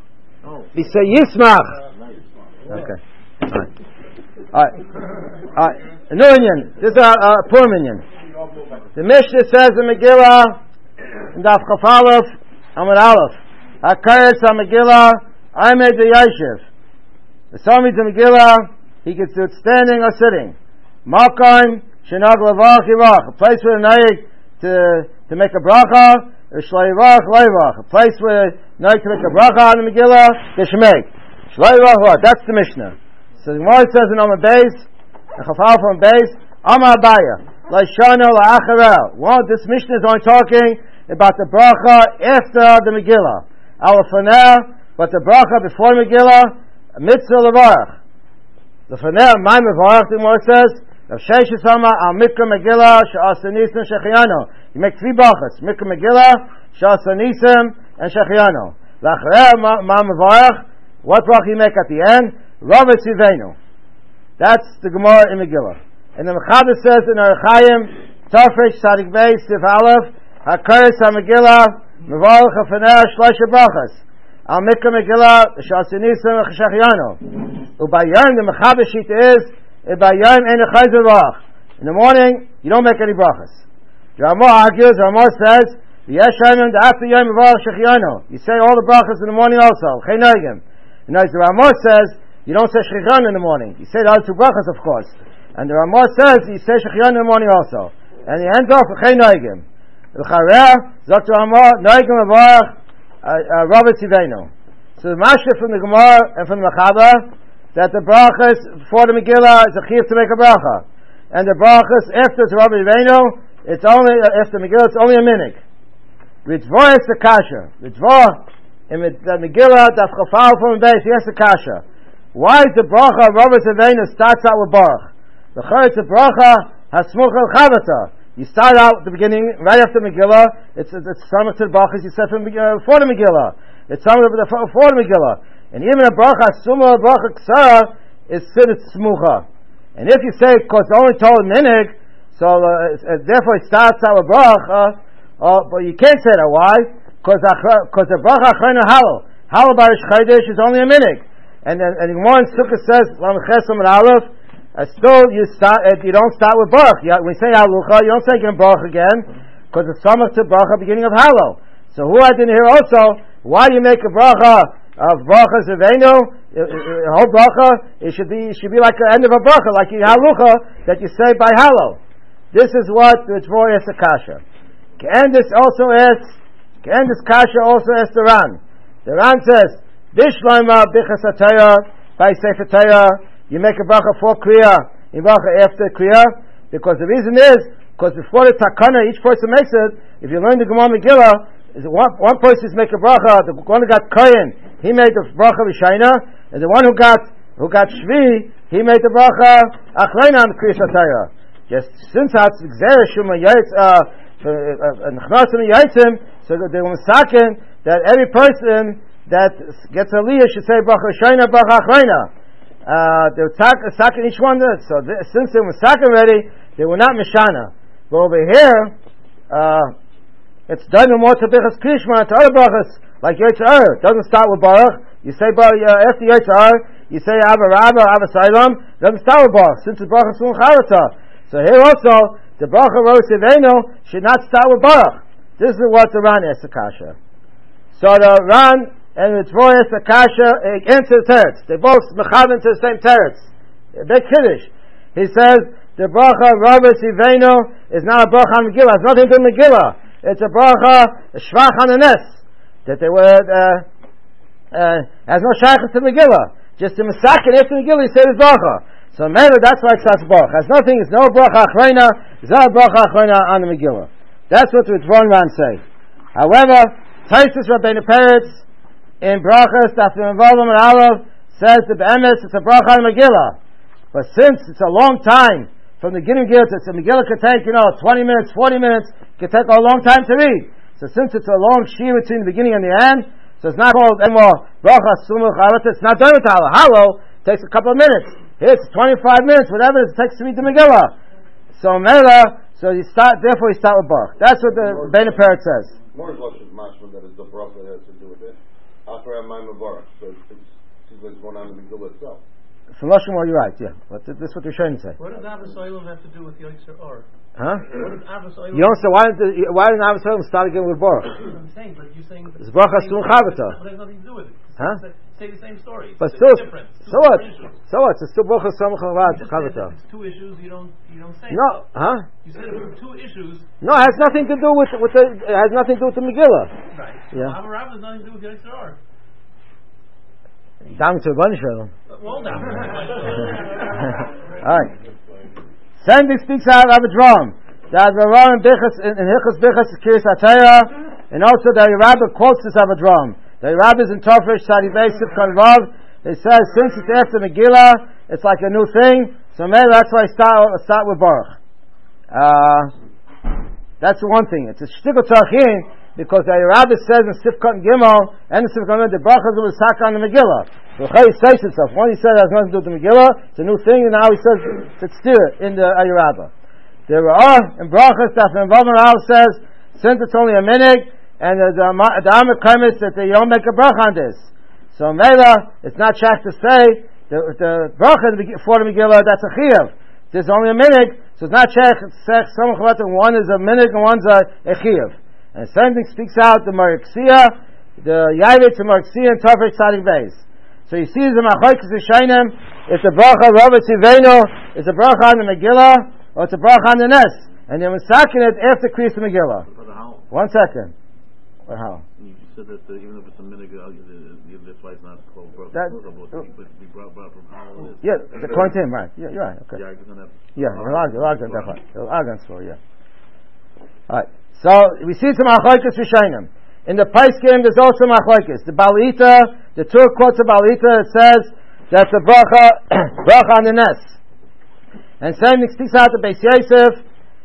We say Yismach. Okay. All right. All right. All right. A new Indian. This is a, a poor Indian. The Mishnah says in Megillah, in Daf Chaf Aleph, Amud Aleph, Hakaretz HaMegillah, Aymed Yashiv. The Psalm is in Megillah, he gets do it standing or sitting. Malkaim, Shenag Levach Yivach, a place where Naik to to make a bracha, or Shleivach Leivach, a place where Naik to make a bracha on the Megillah, they should make. Shleivach, that's the Mishnah. So the Gemara says in Amud Beis, and Chaf Aleph on Beis, Amar Abaya, Laishana La'acharel. Well, this Mishnah is only talking about the bracha after the Megillah. Alafaneh, but the bracha before the Megillah, Mitzvah Levarach. The Faneh, my Mevarach, the Gemara says, Rav Sheshes Sama al Mikra Megillah, Sha'asa Nisim Shechiano. You make three brachas, Mikra Megillah, Sha'asa Nisim, and Shechiano. La'acharel, my Mevarach, what bracha you make at the end? Rav Tzivenu. That's the Gemara in Megillah. And the Mechaber says in Arachayim, Tafresh Sadik Beis Sif Aleph, Hakaretz HaMegillah, Mevarach HaFaneh Shloisha Brachas, Al Mikra Megillah, Shasinisim Cheshachiano. Ubayayim, the Mechaber sheet is, Ubayayim Ein Echayzer Rach. In the morning, you don't make any brachas. Ramah argues, Ramah says, V'yeshayim Da'after Yom Mevarach Shechiano. You say all the brachas in the morning also, Cheinagim. And as the Ramah says, you don't say Shechiano in the morning. You say the other two brachas, of course. And the Ramah says you say Shechiano in the morning also. And he ends off with Chei Noigim. L'chareh, Zot Ramah, Noigim Avarach, Rav Tzivenu. So the Mashra from the Gemara and from the Mechaber, that the brachas before the Megillah is a chiyuv to make a bracha. And the brachas after it's Rav Tzivenu, it's only, after Megillah, it's only a minig. Ritzvah is the kasha. Ritzvah, in the Megillah, Daf Chaf Aleph from the base, he has the kasha. Why is the bracha of Rav Tzivenu starts out with Baruch? The Charetz of Bracha Hasmuch El Chavata. You start out at the beginning, right after Megillah. It's it's Samach to the brachas you said from uh, before the Megillah. It's Samach before the Megillah. And even a bracha suma, bracha ksara is siddur smucha. And if you say because it's only told minig, so uh, uh, therefore it starts out with bracha, uh, but you can't say that. Why? Because because the bracha achrayna halal, halal barish chaydish is only a minig. And then and one sukkah says lam chesam and aleph. Uh, still, you start. Uh, you don't start with baruch. You, when you say halucha, you don't say again baruch again, because it's samach to bracha beginning of halal. So who I didn't hear also? Why do you make a bracha of bracha zevenu? A whole bracha, it should be it should be like the end of a bracha, like in halucha that you say by halal. This is what the Tzvor asks the kasha. Kendis also asks. Kendis kasha also asks the Ran. The Ran says, "Bishloima bichas atayah by sefer Torah." You make a bracha for kriya, you bracha after kriya, because the reason is because before the takana, each person makes it. If you learn the Gemara Megillah, is one one person is make a bracha. The one who got kohen, he made the bracha rishayna, and the one who got who got shvi, he made the bracha achrayna on the kriya satayah. Just since that's gzera shuma yaitz nechnas and yaitzim, so they were misaken that every person that gets a liyah should say bracha rishayna, bracha achrayna. Uh, they were saking each one. So they, since they were saking already, they were not mishana. But over here, uh, it's done more to bichas krishma to other brachas like Yitzhar. It doesn't start with baruch. You say baruch uh, after Yitzhar, you say Ava Rabba, Ava Salom. It doesn't start with baruch since the bracha sun charata. So here also, the bracha Rosh Ivenu should not start with baruch. This is what the Ran asks the kasha. So the Ran and the Tzvor asks the kasha against the teretz. They both mechaven to the same teretz. Big kiddush. He says the bracha Rosh Ivenu is not a bracha on Megillah. It's nothing to do with Megillah. It's a bracha a shvach on the nes that they were uh, uh, has no shaykhs to Megillah. Just in Masakin after Megillah, he said his bracha. So maybe that's why it starts bracha. Has nothing. It's no bracha achrayna. It's not a bracha achrayna on the Megillah. That's what the Tzvor Ran say. However, Taisus Rabbeinu Peretz in brachas Dafim Vavam and Aleph says the be'emes it's a bracha on the Megillah. But since it's a long time from the beginning of Megillah, it's a Megillah could take you know twenty minutes, forty minutes, could take a long time to read. So since it's a long shir between the beginning and the end, so it's not called anymore bracha sumuch alat. It's not done with halal. Halal takes a couple of minutes. Here it's twenty-five minutes, whatever it takes to read the Megillah. So Mela, so you start. Therefore, you start with baruch. That's what the Bein Peretz says. More is mashma that is the bracha that has to do with it. After Amayim Baruch, so it seems like it's going on in the Megillah itself. From Lashon, you're right. Yeah, but this is what you're trying to say. What does Avos Olam have to do with Yotzer Or? Huh? What does Avos Olam? You don't say why did the, why didn't Avos Olam start again with baruch? I'm saying, but you're saying it's bracha sum chavata. But it has nothing to do with it. Huh? Say the same story. But it's still, different. so what? So what? It's still bracha sum chavata. It's two issues. You don't. You don't say. No, huh? You said it was two issues. No, it has nothing to do with with the. It has nothing to do with the Megillah. Right. Yeah. Ava Rabba has nothing to do with Yotzer Or. Down to a shel. Well, down. All right. Sandy speaks out of a drum. That the Ram in Hilchos Bichas is Kiryas HaTorah, and also the Rabbi quotes this of a drum. The Rabbi is in Tofish Sadi Beisif Kanvav. It says since it's after Megillah, it's like a new thing. So maybe that's why I start start with Baruch. Uh, that's the one thing. It's a shtickle tachin because the Rabbi says in Sifkat and Gimel and the Sifkat and the brachas will sack on the Megillah. So Chay says himself. When he said it has nothing to do with the Megillah, it's a new thing, and now he says it's still in the Ayurabba. There are in brachas that the Vav says since it's only a minute, and the the Amar Kaimis that they don't make a bracha on this. So Mela, it's not shach to say the the bracha for the Megillah that's a chiyuv. There's only a minute, so it's not shach. Some one is a minute and one's a, a chiyuv. And the same thing speaks out the Mariksia, the Yavitz and Mariksia and Tafresh Tzadik Beis. So you see the Machoikis Yishainim, if the bracha Robert Tzivenu is a bracha on the Megillah, or it's a bracha on the Nes, and you're masakin it after Kriyas Megillah. One second. Or how? You said that uh, even if it's a minute, uh, that's why it's not called bracha. That, but it be brought from how it is. Yeah, it's according to him, right? Yeah, you're right. Okay. Yeah, you're gonna have. Yeah, you're arguing, you're arguing, definitely. You're arguing for yeah. All right. So we see some Machoikis Yishainim. In the Paiskim, there's also Machoikis. The Balita, the two quotes of Balita, it says that the bracha bracha on the Nes. And same thing speaks out to Beis Yosef.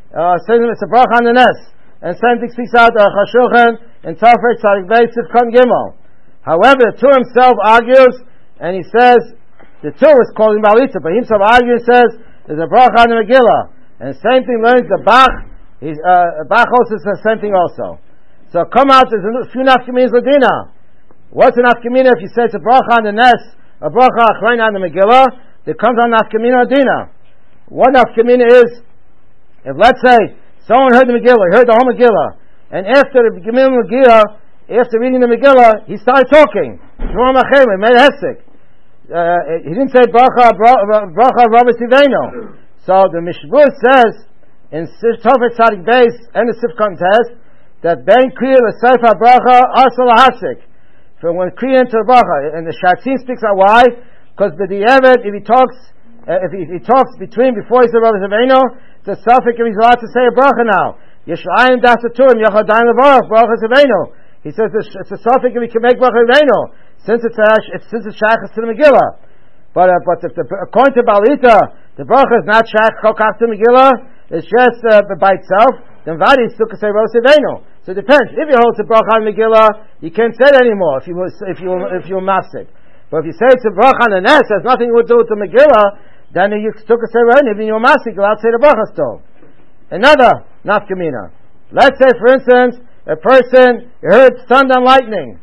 uh, says it's a bracha on the nes. And same thing speaks out of Chashulchan and Tafret Tzadik Beis Sifkan Gimel. However, the Tur himself argues, and he says, the Tur is calling Balitza, but he himself argues and says, there's a bracha on the Megillah. And the same thing learns the Bach, he's, uh, Bach also says the same thing also. So come out, there's a few nafkaminas Ladina. What's an nafkamina if you say it's a bracha on the Nes, a bracha achrein on the Megillah, there comes on nafkamina Ladina. One nafkamina is, if let's say, someone heard the Megillah, he heard the whole Megillah, and after the Megillah, after reading the Megillah, he started talking. He made a hesek. Uh, he didn't say bracha, bracha, Rabbi Tiveno. So the Mishbur says in Tofet Tzadik Beis and the Sifkan test that Ben Kriya l'Sefer bracha asal hasik. From when Kriya into the bracha, and the Shatzin speaks out why? Because the Diavad, if he talks, uh, if, he, if he talks between before he says Rabbi Tiveno, it's a suffix if he's allowed to say a bracha now. Yeshayim dasaturim yachadayin levarach bracha Tiveno. He says it's a suffix if he can make bracha Tiveno. Since it's a, it's, since it's shaykhs to the Megillah, but uh, but if the, according to Balita, the bracha is not shaykh chokach to Megillah, it's just uh, by itself. Then vadi still can say Roseveno. So it depends. If you hold the bracha on Megillah, you can't say it anymore. If you if you if you mafsik, but if you say it's a bracha on the nes, has nothing to do with the Megillah, then you still can say right. If you're mafsik, you're allowed to say the bracha still. Another nafkamina. Let's say, for instance, a person heard thunder and lightning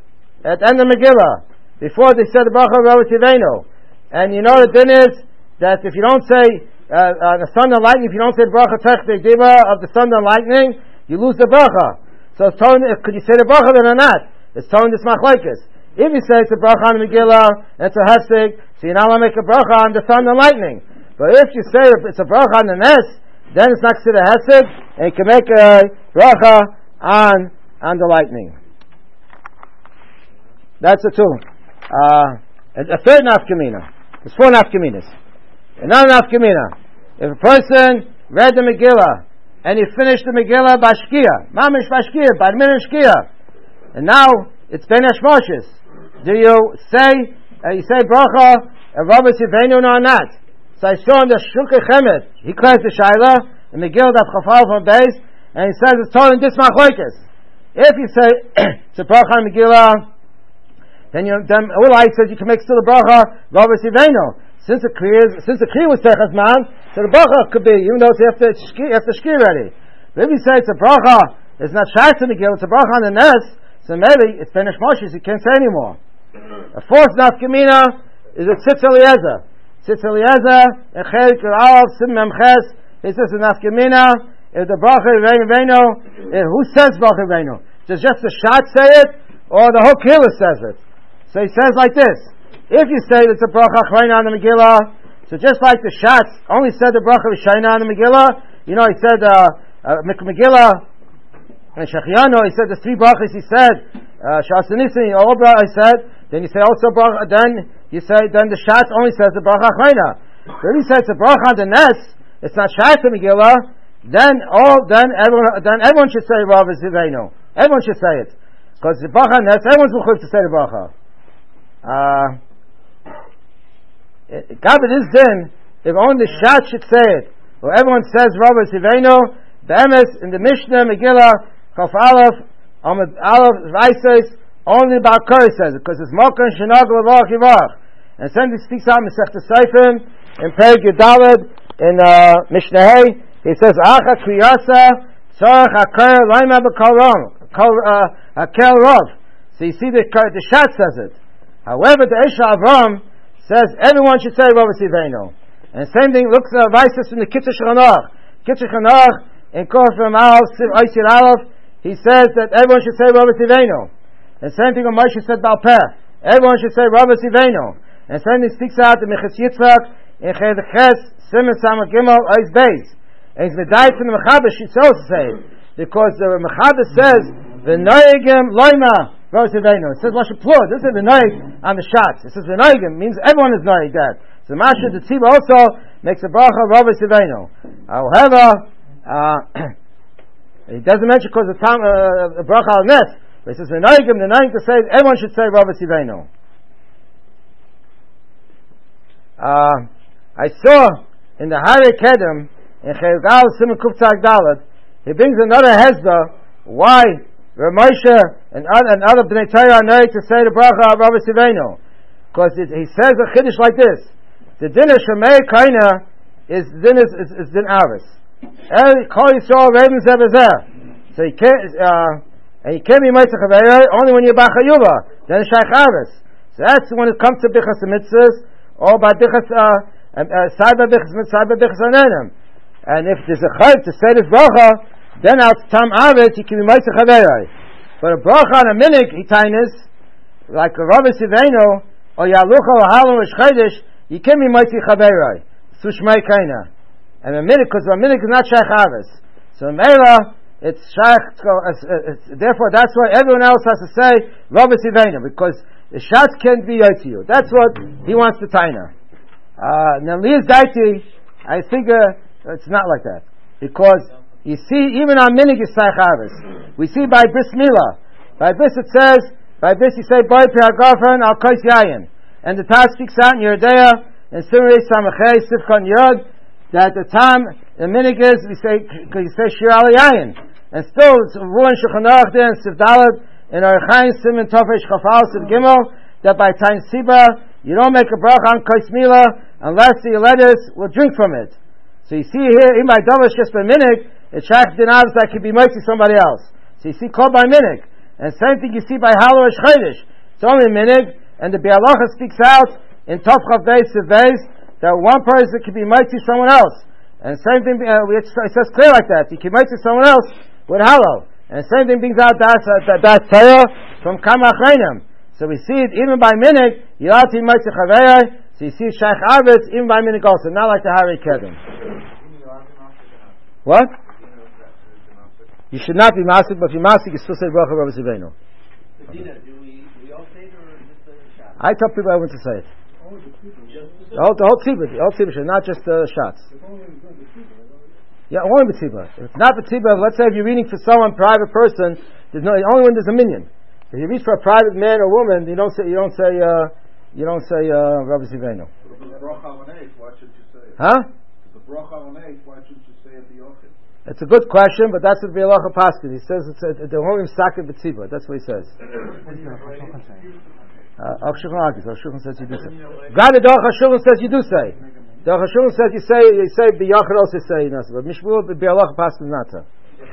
at the end of Megillah, before they said the bracha of Rabbi Tiveno. And you know the din is that if you don't say uh, uh, the thunder and lightning, if you don't say the bracha tech the diva of the thunder and lightning, you lose the bracha. So it's telling, could you say the bracha then or not? It's telling this machlekes. If you say it's a bracha on the Megillah, and it's a hefsek, so you're not going to make a bracha on the thunder and lightning. But if you say it's a bracha on the nes, then it's not considered a hefsek, and you can make a bracha on, on the lightning. That's a two. Uh, a third nafkamina. There's four nafkaminas. Another nafkamina. If a person read the Megillah and he finished the Megillah by Shkia, Mamish by Shkia, by the minute Shkia, and now it's Ben Hashmoshes, do you say, uh, you say bracha, and Rabbi Tivenu or not? So I saw in the Shulchan Chemet, he claims the Shaila, the Megillah that Chafal from base, and he says it's told in this machlokes. If you say it's a bracha on Megillah, then you then Ulai says you can make still a bracha Rabbi Tiveno. Since the kriya since the kriya was Techas Man, so the bracha could be even though it's after shki after shki ready. But if you say it's a bracha, it's not shayt to Megillah, it's a bracha on the nes, so maybe it's finished Moshe, you can't say anymore. A fourth nafkamina is a Tzitz Eliezer. Tzitz Eliezer and Chelik Al Sim Memches. He says the nafkamina if the bracha Iveno, who says bracha Iveno? Does just the shot say it, or the whole killer says it? So he says like this: if you say it's a bracha Chreina on the Megillah, so just like the shots only said the bracha Rishayna on the Megillah, you know, he said uh, uh, Megillah and Shechiano, he said the three brachas. He said Shasanisi, uh, all bracha. He said. Then you say also bracha. Then you say then the shots only says the bracha Chreina. So if he says it's a bracha on the nes, it's not shayt to Megillah. Then all then everyone then everyone should say Rav Ziveno. Everyone should say it because the bracha nes everyone's mechuyev to say the bracha. Uh, God it is then if only the Shat should say it, or everyone says Rabbi Tiveno, the Emes in the Mishnah Megillah Chaf Aleph Amud Aleph Vaises only Baal Kori says it because it's Mokan Shenag Levarach Yivarach, and then he speaks out Masechta Seifim in Perek Yudaled in uh, Mishnah Hey. He says Acha Kriyasa Tzarach Hakar Laima B'Kol Ram Hakel Rav. So you see the the Shat says it. However, the Esha Avram says everyone should say Rabbi Tiveno. And the same thing looks at uh, Vices from the Kitzur Shulchan Kitzur Shulchan in Kor from Aleph, Oisir Aleph, he says that everyone should say Rabbi Tiveno. And the same thing when Moshe said Baal Peh, everyone should say Rabbi Tiveno. And the same thing speaks out in Mechitz Yitzchak in Ched Ches, Simon Samach Gimel, Ois Beis. And he's medayik from the Mechaber, she also say it. Because the Mechaber says, V'noyegim loima, Rabbi Tiveno. It says Moshe Plur. This is the noig on the shots. It says the noigim means everyone is noig that. So Masha the Tzibah also makes a bracha Rabbi Tiveno. However, uh, he doesn't mention because the time uh, bracha al nes. But he says the noigim, the noig to say everyone should say Rabbi Tiveno. Uh, I saw in the Harei Kedem in Chegal Simon Kuftzak Dalet, he brings another hezda why Rav Moshe and other, and other Bnei Torah are to say the bracha of Rabbi Siveinu, because he says a chiddush like this: the din of Shemei Kaina is din is, is, is din Aris. Kol Yisrael Ravens Ebezer. So he can't, uh, and you can't be Meitzah Chaveira only when you're Bachayuva. Then it's Shaykh Aris. So that's when it comes to Bichas Mitzvahs or by Bichas Saiba Bichas Mitzvah Bichas Anenim. And if there's a chayv to say this bracha, then out Tam Aris you can be Meitzah Chaveira. But a bracha on a minig hitainis like a Rabbi Siveinu or Yalucha or Halom or Shchedish, you can't be Meitzah Chaveira. Sushmei Kaina. And a minig, because a minig is not Shaykh Aris. So Meila, it's Shaykh, it's, it's, therefore that's why everyone else has to say Rabbi Siveinu, because the Shas can't be Yotziyu. That's what he wants to taina. Uh, now Liaz Daiti, I figure it's not like that. Because you see, even on minig is Shaykh Aris. We see by Bris Milah. By Bris it says, by Bris you say, Boy Pe'agafen al Kais Yayin. And the Taz speaks out in Yeridea, and Simrei Samachei Sifkon Yod, that the time the minig is we say because you say Shir Al Yayin, and still it's Ruan Shulchan Aruch there and Sivdalet in Archaim Simin Tofesh Chafal Siv Gimel that by time Siba you don't make a bracha on Kais Milah unless the Yeledis will drink from it. So you see here in my Davash just by minig it's Shaykh Dinavs that could be mercy somebody else. So you see called by minig, and same thing you see by Halo Shchedish. It's only minig, and the Bialacha speaks out in Tov Chav Beis Siv Beis that one person can be mighty someone else, and same thing uh, it says clear like that. You can mighty someone else with hallow, and same thing brings out that uh, that Torah from Kama Achreinim. So we see it even by minig. You have to be mighty Chaveirah. So you see Shaykh Aris even by minig also, not like the Hari Kedim. What? You should not be masik, but if you're masik, you're supposed to say bracha Rabbi Siveinu. I tell people I want to say it. The whole, the whole tzibah, the whole tzibah, not just the uh, shots. Yeah, only b'tzibah. If it's not b'tzibah, let's say if you're reading for someone, private person, there's no, only when there's a minion. If you read for a private man or woman, you don't say, you don't say, uh, you don't say, uh, Rabbi Siveinu. Why should you say it? Huh? The bracha on eight, why should you say it the yochid? It's a good question, but that's what Bialacha Paskin. He says it's a, the only sakin b'tzibah. That's what he says. Uh, Shulchan says you do say. God the Shulchan says you do say. The Shulchan says you say you say b'yachid also say you know. But Mishmul b'Bialacha Paskin not so.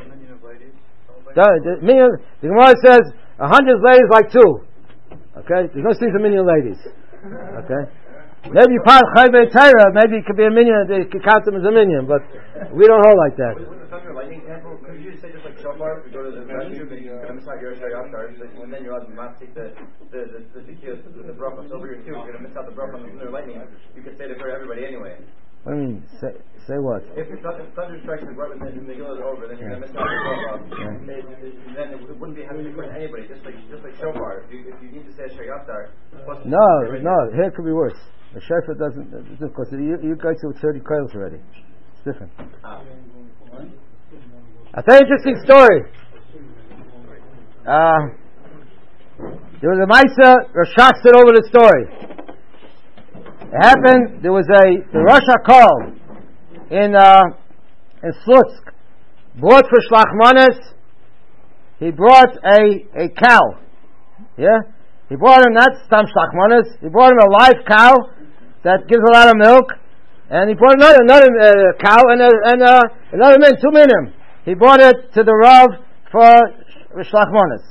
The the Gemara says a hundred ladies like two. Okay, there's no things a million ladies. Okay. Maybe part Chayvei Torah, maybe it could be a minion, they could count them as a minion, but we don't hold like that. Could you say just like Shofar, if you go to the restroom and you're going to miss out your Shayashar, and then you're allowed to not take the the the the the, the bracha. So over here too, you're going to miss out the bracha on the lunar lightning. You could say it for everybody anyway. What do you mean? Say, say what? If the thunder, thunder strikes and the Megillah is over, then you're going to miss out the bracha. Yeah. Then it wouldn't be having to for anybody, just like just like Shofar. If you if you need to say Shayashar, no, no, here it could be worse. The shefer doesn't, because you, you guys are thirty coils already. It's different. Ah. I'll tell you an interesting story. Uh, there was a Maisa, Rashach said over the story. It happened, there was a, the Rosh HaKol in, uh, in Slutsk, brought for Shlachmanis, he brought a, a cow. Yeah? He brought him not Stam Shlachmanis, he brought him a live cow that gives a lot of milk, and he brought another another uh, cow and, a, and uh, another man, two minim. He brought it to the Rav for Shlachmanis.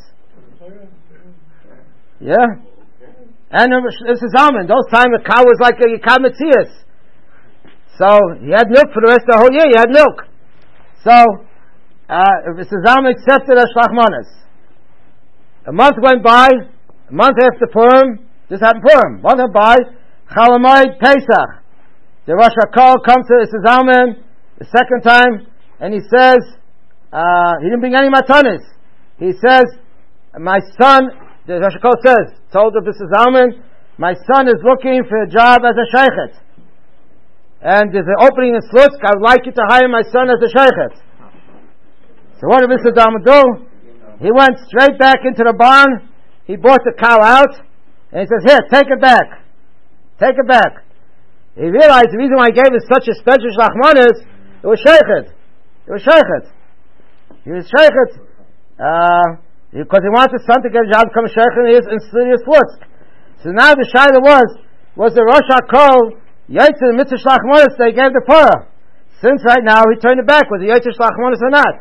Yeah, and uh, this is Almond. Those times the cow was like a Yikam Metzias, so he had milk for the rest of the whole year. He had milk. So uh, this is Almond accepted as Shlachmanis. A month went by. A month after Purim, this happened Purim. A month went by. Chalamoid Pesach. The Rosh HaKol comes to Isser Zalman the second time, and he says, uh, he didn't bring any matanis. He says, my son, the Rosh HaKol says, told the Isser Zalman, my son is looking for a job as a sheikhet. And there's an opening in Slutsk, I would like you to hire my son as a sheikhet. So what did Isser Zalman do? He went straight back into the barn, he brought the cow out, and he says, here, take it back. Take it back. He realized the reason why he gave it such a special shlachmanis It was sheichet. It was sheichet. He was sheichet. Uh, because he wanted his son to get a job to become a sheichet, and he is in serious Lutsk. So now the shaila was, was the Rosh HaKol Yaitz the Mitzvah Shlachmonis they gave the Torah. Since right now he turned it back, was the Yaitz Shlachmonis or not?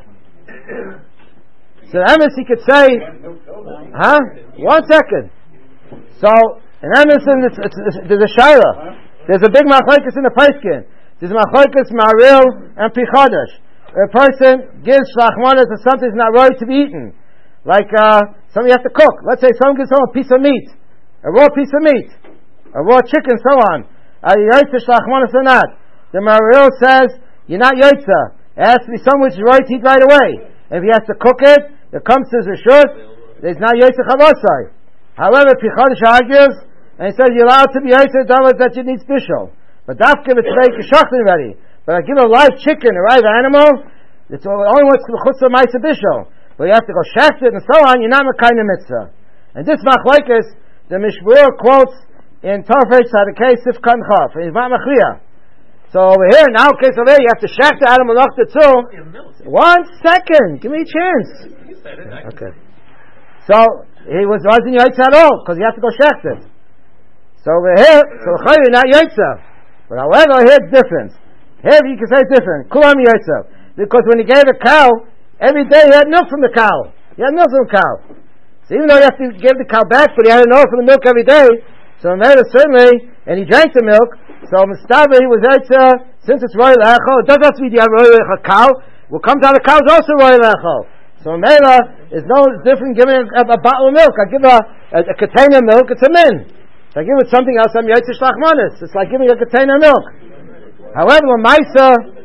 So Emes he could say, huh? One second. So, in Emes it's, it's, it's, there's a shaila. There's a big machlokes in the Paiskin. There's machlokes Maril and Pichodesh. A person gives Shlachmonis or something that's not ready to be eaten. Like, uh, something you have to cook. Let's say someone gives someone a piece of meat. A raw piece of meat. A raw chicken, so on. Are you Yaitza Shlachmonis or not? The Maril says, you're not Yaitza. It has to be someone which is ready to eat right away. If he has to cook it, it comes to his Rishut, there's not Yaitza Chavosai. However, Pichodesh argues, and he says you're allowed to be Yaitza that you need special. But Dafka it's very kishachtin ready. But I give a live chicken, a live animal, it's only what's the chutzah ma'isa bishul. But you have to go shaft it and so on, you're not Mekayim mitzvah. And this machlokes, the Mishmur quotes in Torfei Tzadikei Sif Kan Chaf, and he's not machliya. So over here, now, case over here, you have to shaft the animal off the too. One second, give me a chance. Okay. So he was wasn't yaitza at all because you have to go shaft it. So over here, so you're not yaitza. But however, here it's different. Here you can say it's different. Kulam yaitza, because when he gave a cow, every day he had milk from the cow. He had milk from the cow. So even though you have to give the cow back, but he had to know from the milk every day. So made it certainly, and he drank the milk. So Mustafa he was yaitza since it's royal echol. It doesn't have to be the royal echol cow. What comes out of the cow is also royal echol. So Mela is no different giving a, a, a bottle of milk. I give a, a, a container of milk, it's a min. If I give it something else, I'm Yaitz Shlachmonis. It's like giving a container of milk. However, Lamaisa,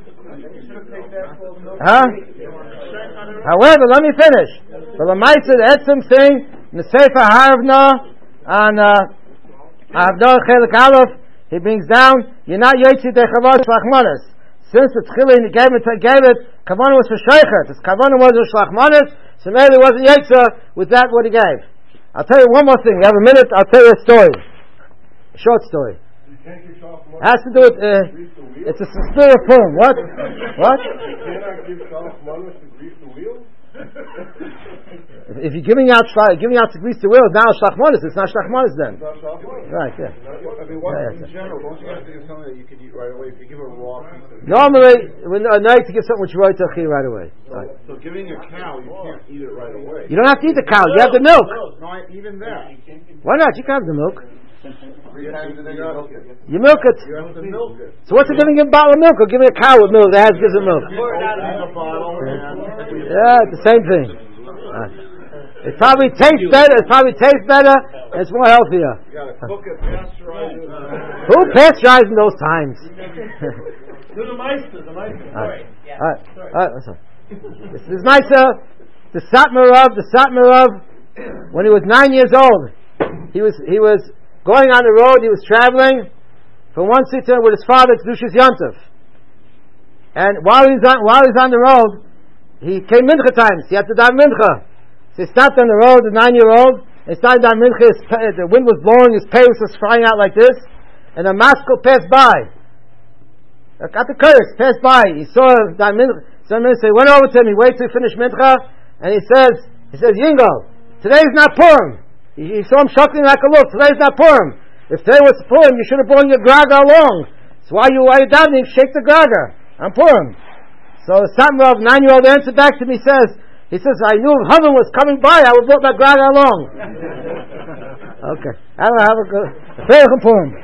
huh? However, let me finish. The Lamaisa, the Etzim thing, in the Sefer Haravna, on Haravna Chelik Aleph, he brings down, you're not Yaitz Dechavot Shlachmonis. Since the Tchilin he gave it, he gave it, Kavanah was for Sheichet. His Kavanah was for Shlachmonis, so maybe it wasn't Yaitza with that what he gave. I'll tell you one more thing. You have a minute, I'll tell you a story. A short story. It has to do with, uh, it's a spirit of Purim. What? What? You cannot give Shlachmonis to grease the wheel? If, if you're giving out giving out to grease the wheel, now Shlachmonis, it's not Shlachmonis then. It's not Shlachmonis. Right, yeah. I mean, what, Yeah, yeah. in general, don't you have to give something that you can eat right away? If you give a raw piece of meat. Normally, we're not to give something which right to chi right away. Right. So giving a cow, you can't eat it right away. You don't have to eat the cow, you have the milk. No, even that. Why not? You can have the milk. Three times a day you milk it. You milk it. You have to milk it. So what's it giving you a bottle of milk or giving a cow with milk that has gives it milk? Yeah, it's the same thing. Uh, it probably tastes better. It probably tastes better. And it's more healthier. You gotta cook it, pasteurize it. Who pasteurized in those times? There's a meister, the meister. All right, all right, all right. Listen. This is meister. The Satmarav, the Satmarav, when he was nine years old, he was he was going on the road. He was traveling from one city with his father to Dushas Yontif. And while he's on while he's on the road, he came mincha times. He had to daven mincha. So he stopped on the road, the nine-year-old, and he started daven mincha. His, the wind was blowing, his payos was flying out like this, and a maskell passed by. Got the curse, passed by. He saw daven mincha. Someone say, went over to him. He waited till he finished mincha, and he says, he says, Yingo, today's not Purim. He, he saw him chuckling like a look. Today's not Purim. If today was Purim, you should have brought your graga along. So why you why you davening? Shake the graga. I'm Purim. So the Satmarav, nine-year-old, answered back to me. Says, he says, I knew if Haman was coming by, I would brought my graga along. Okay, I don't have a good. Purim.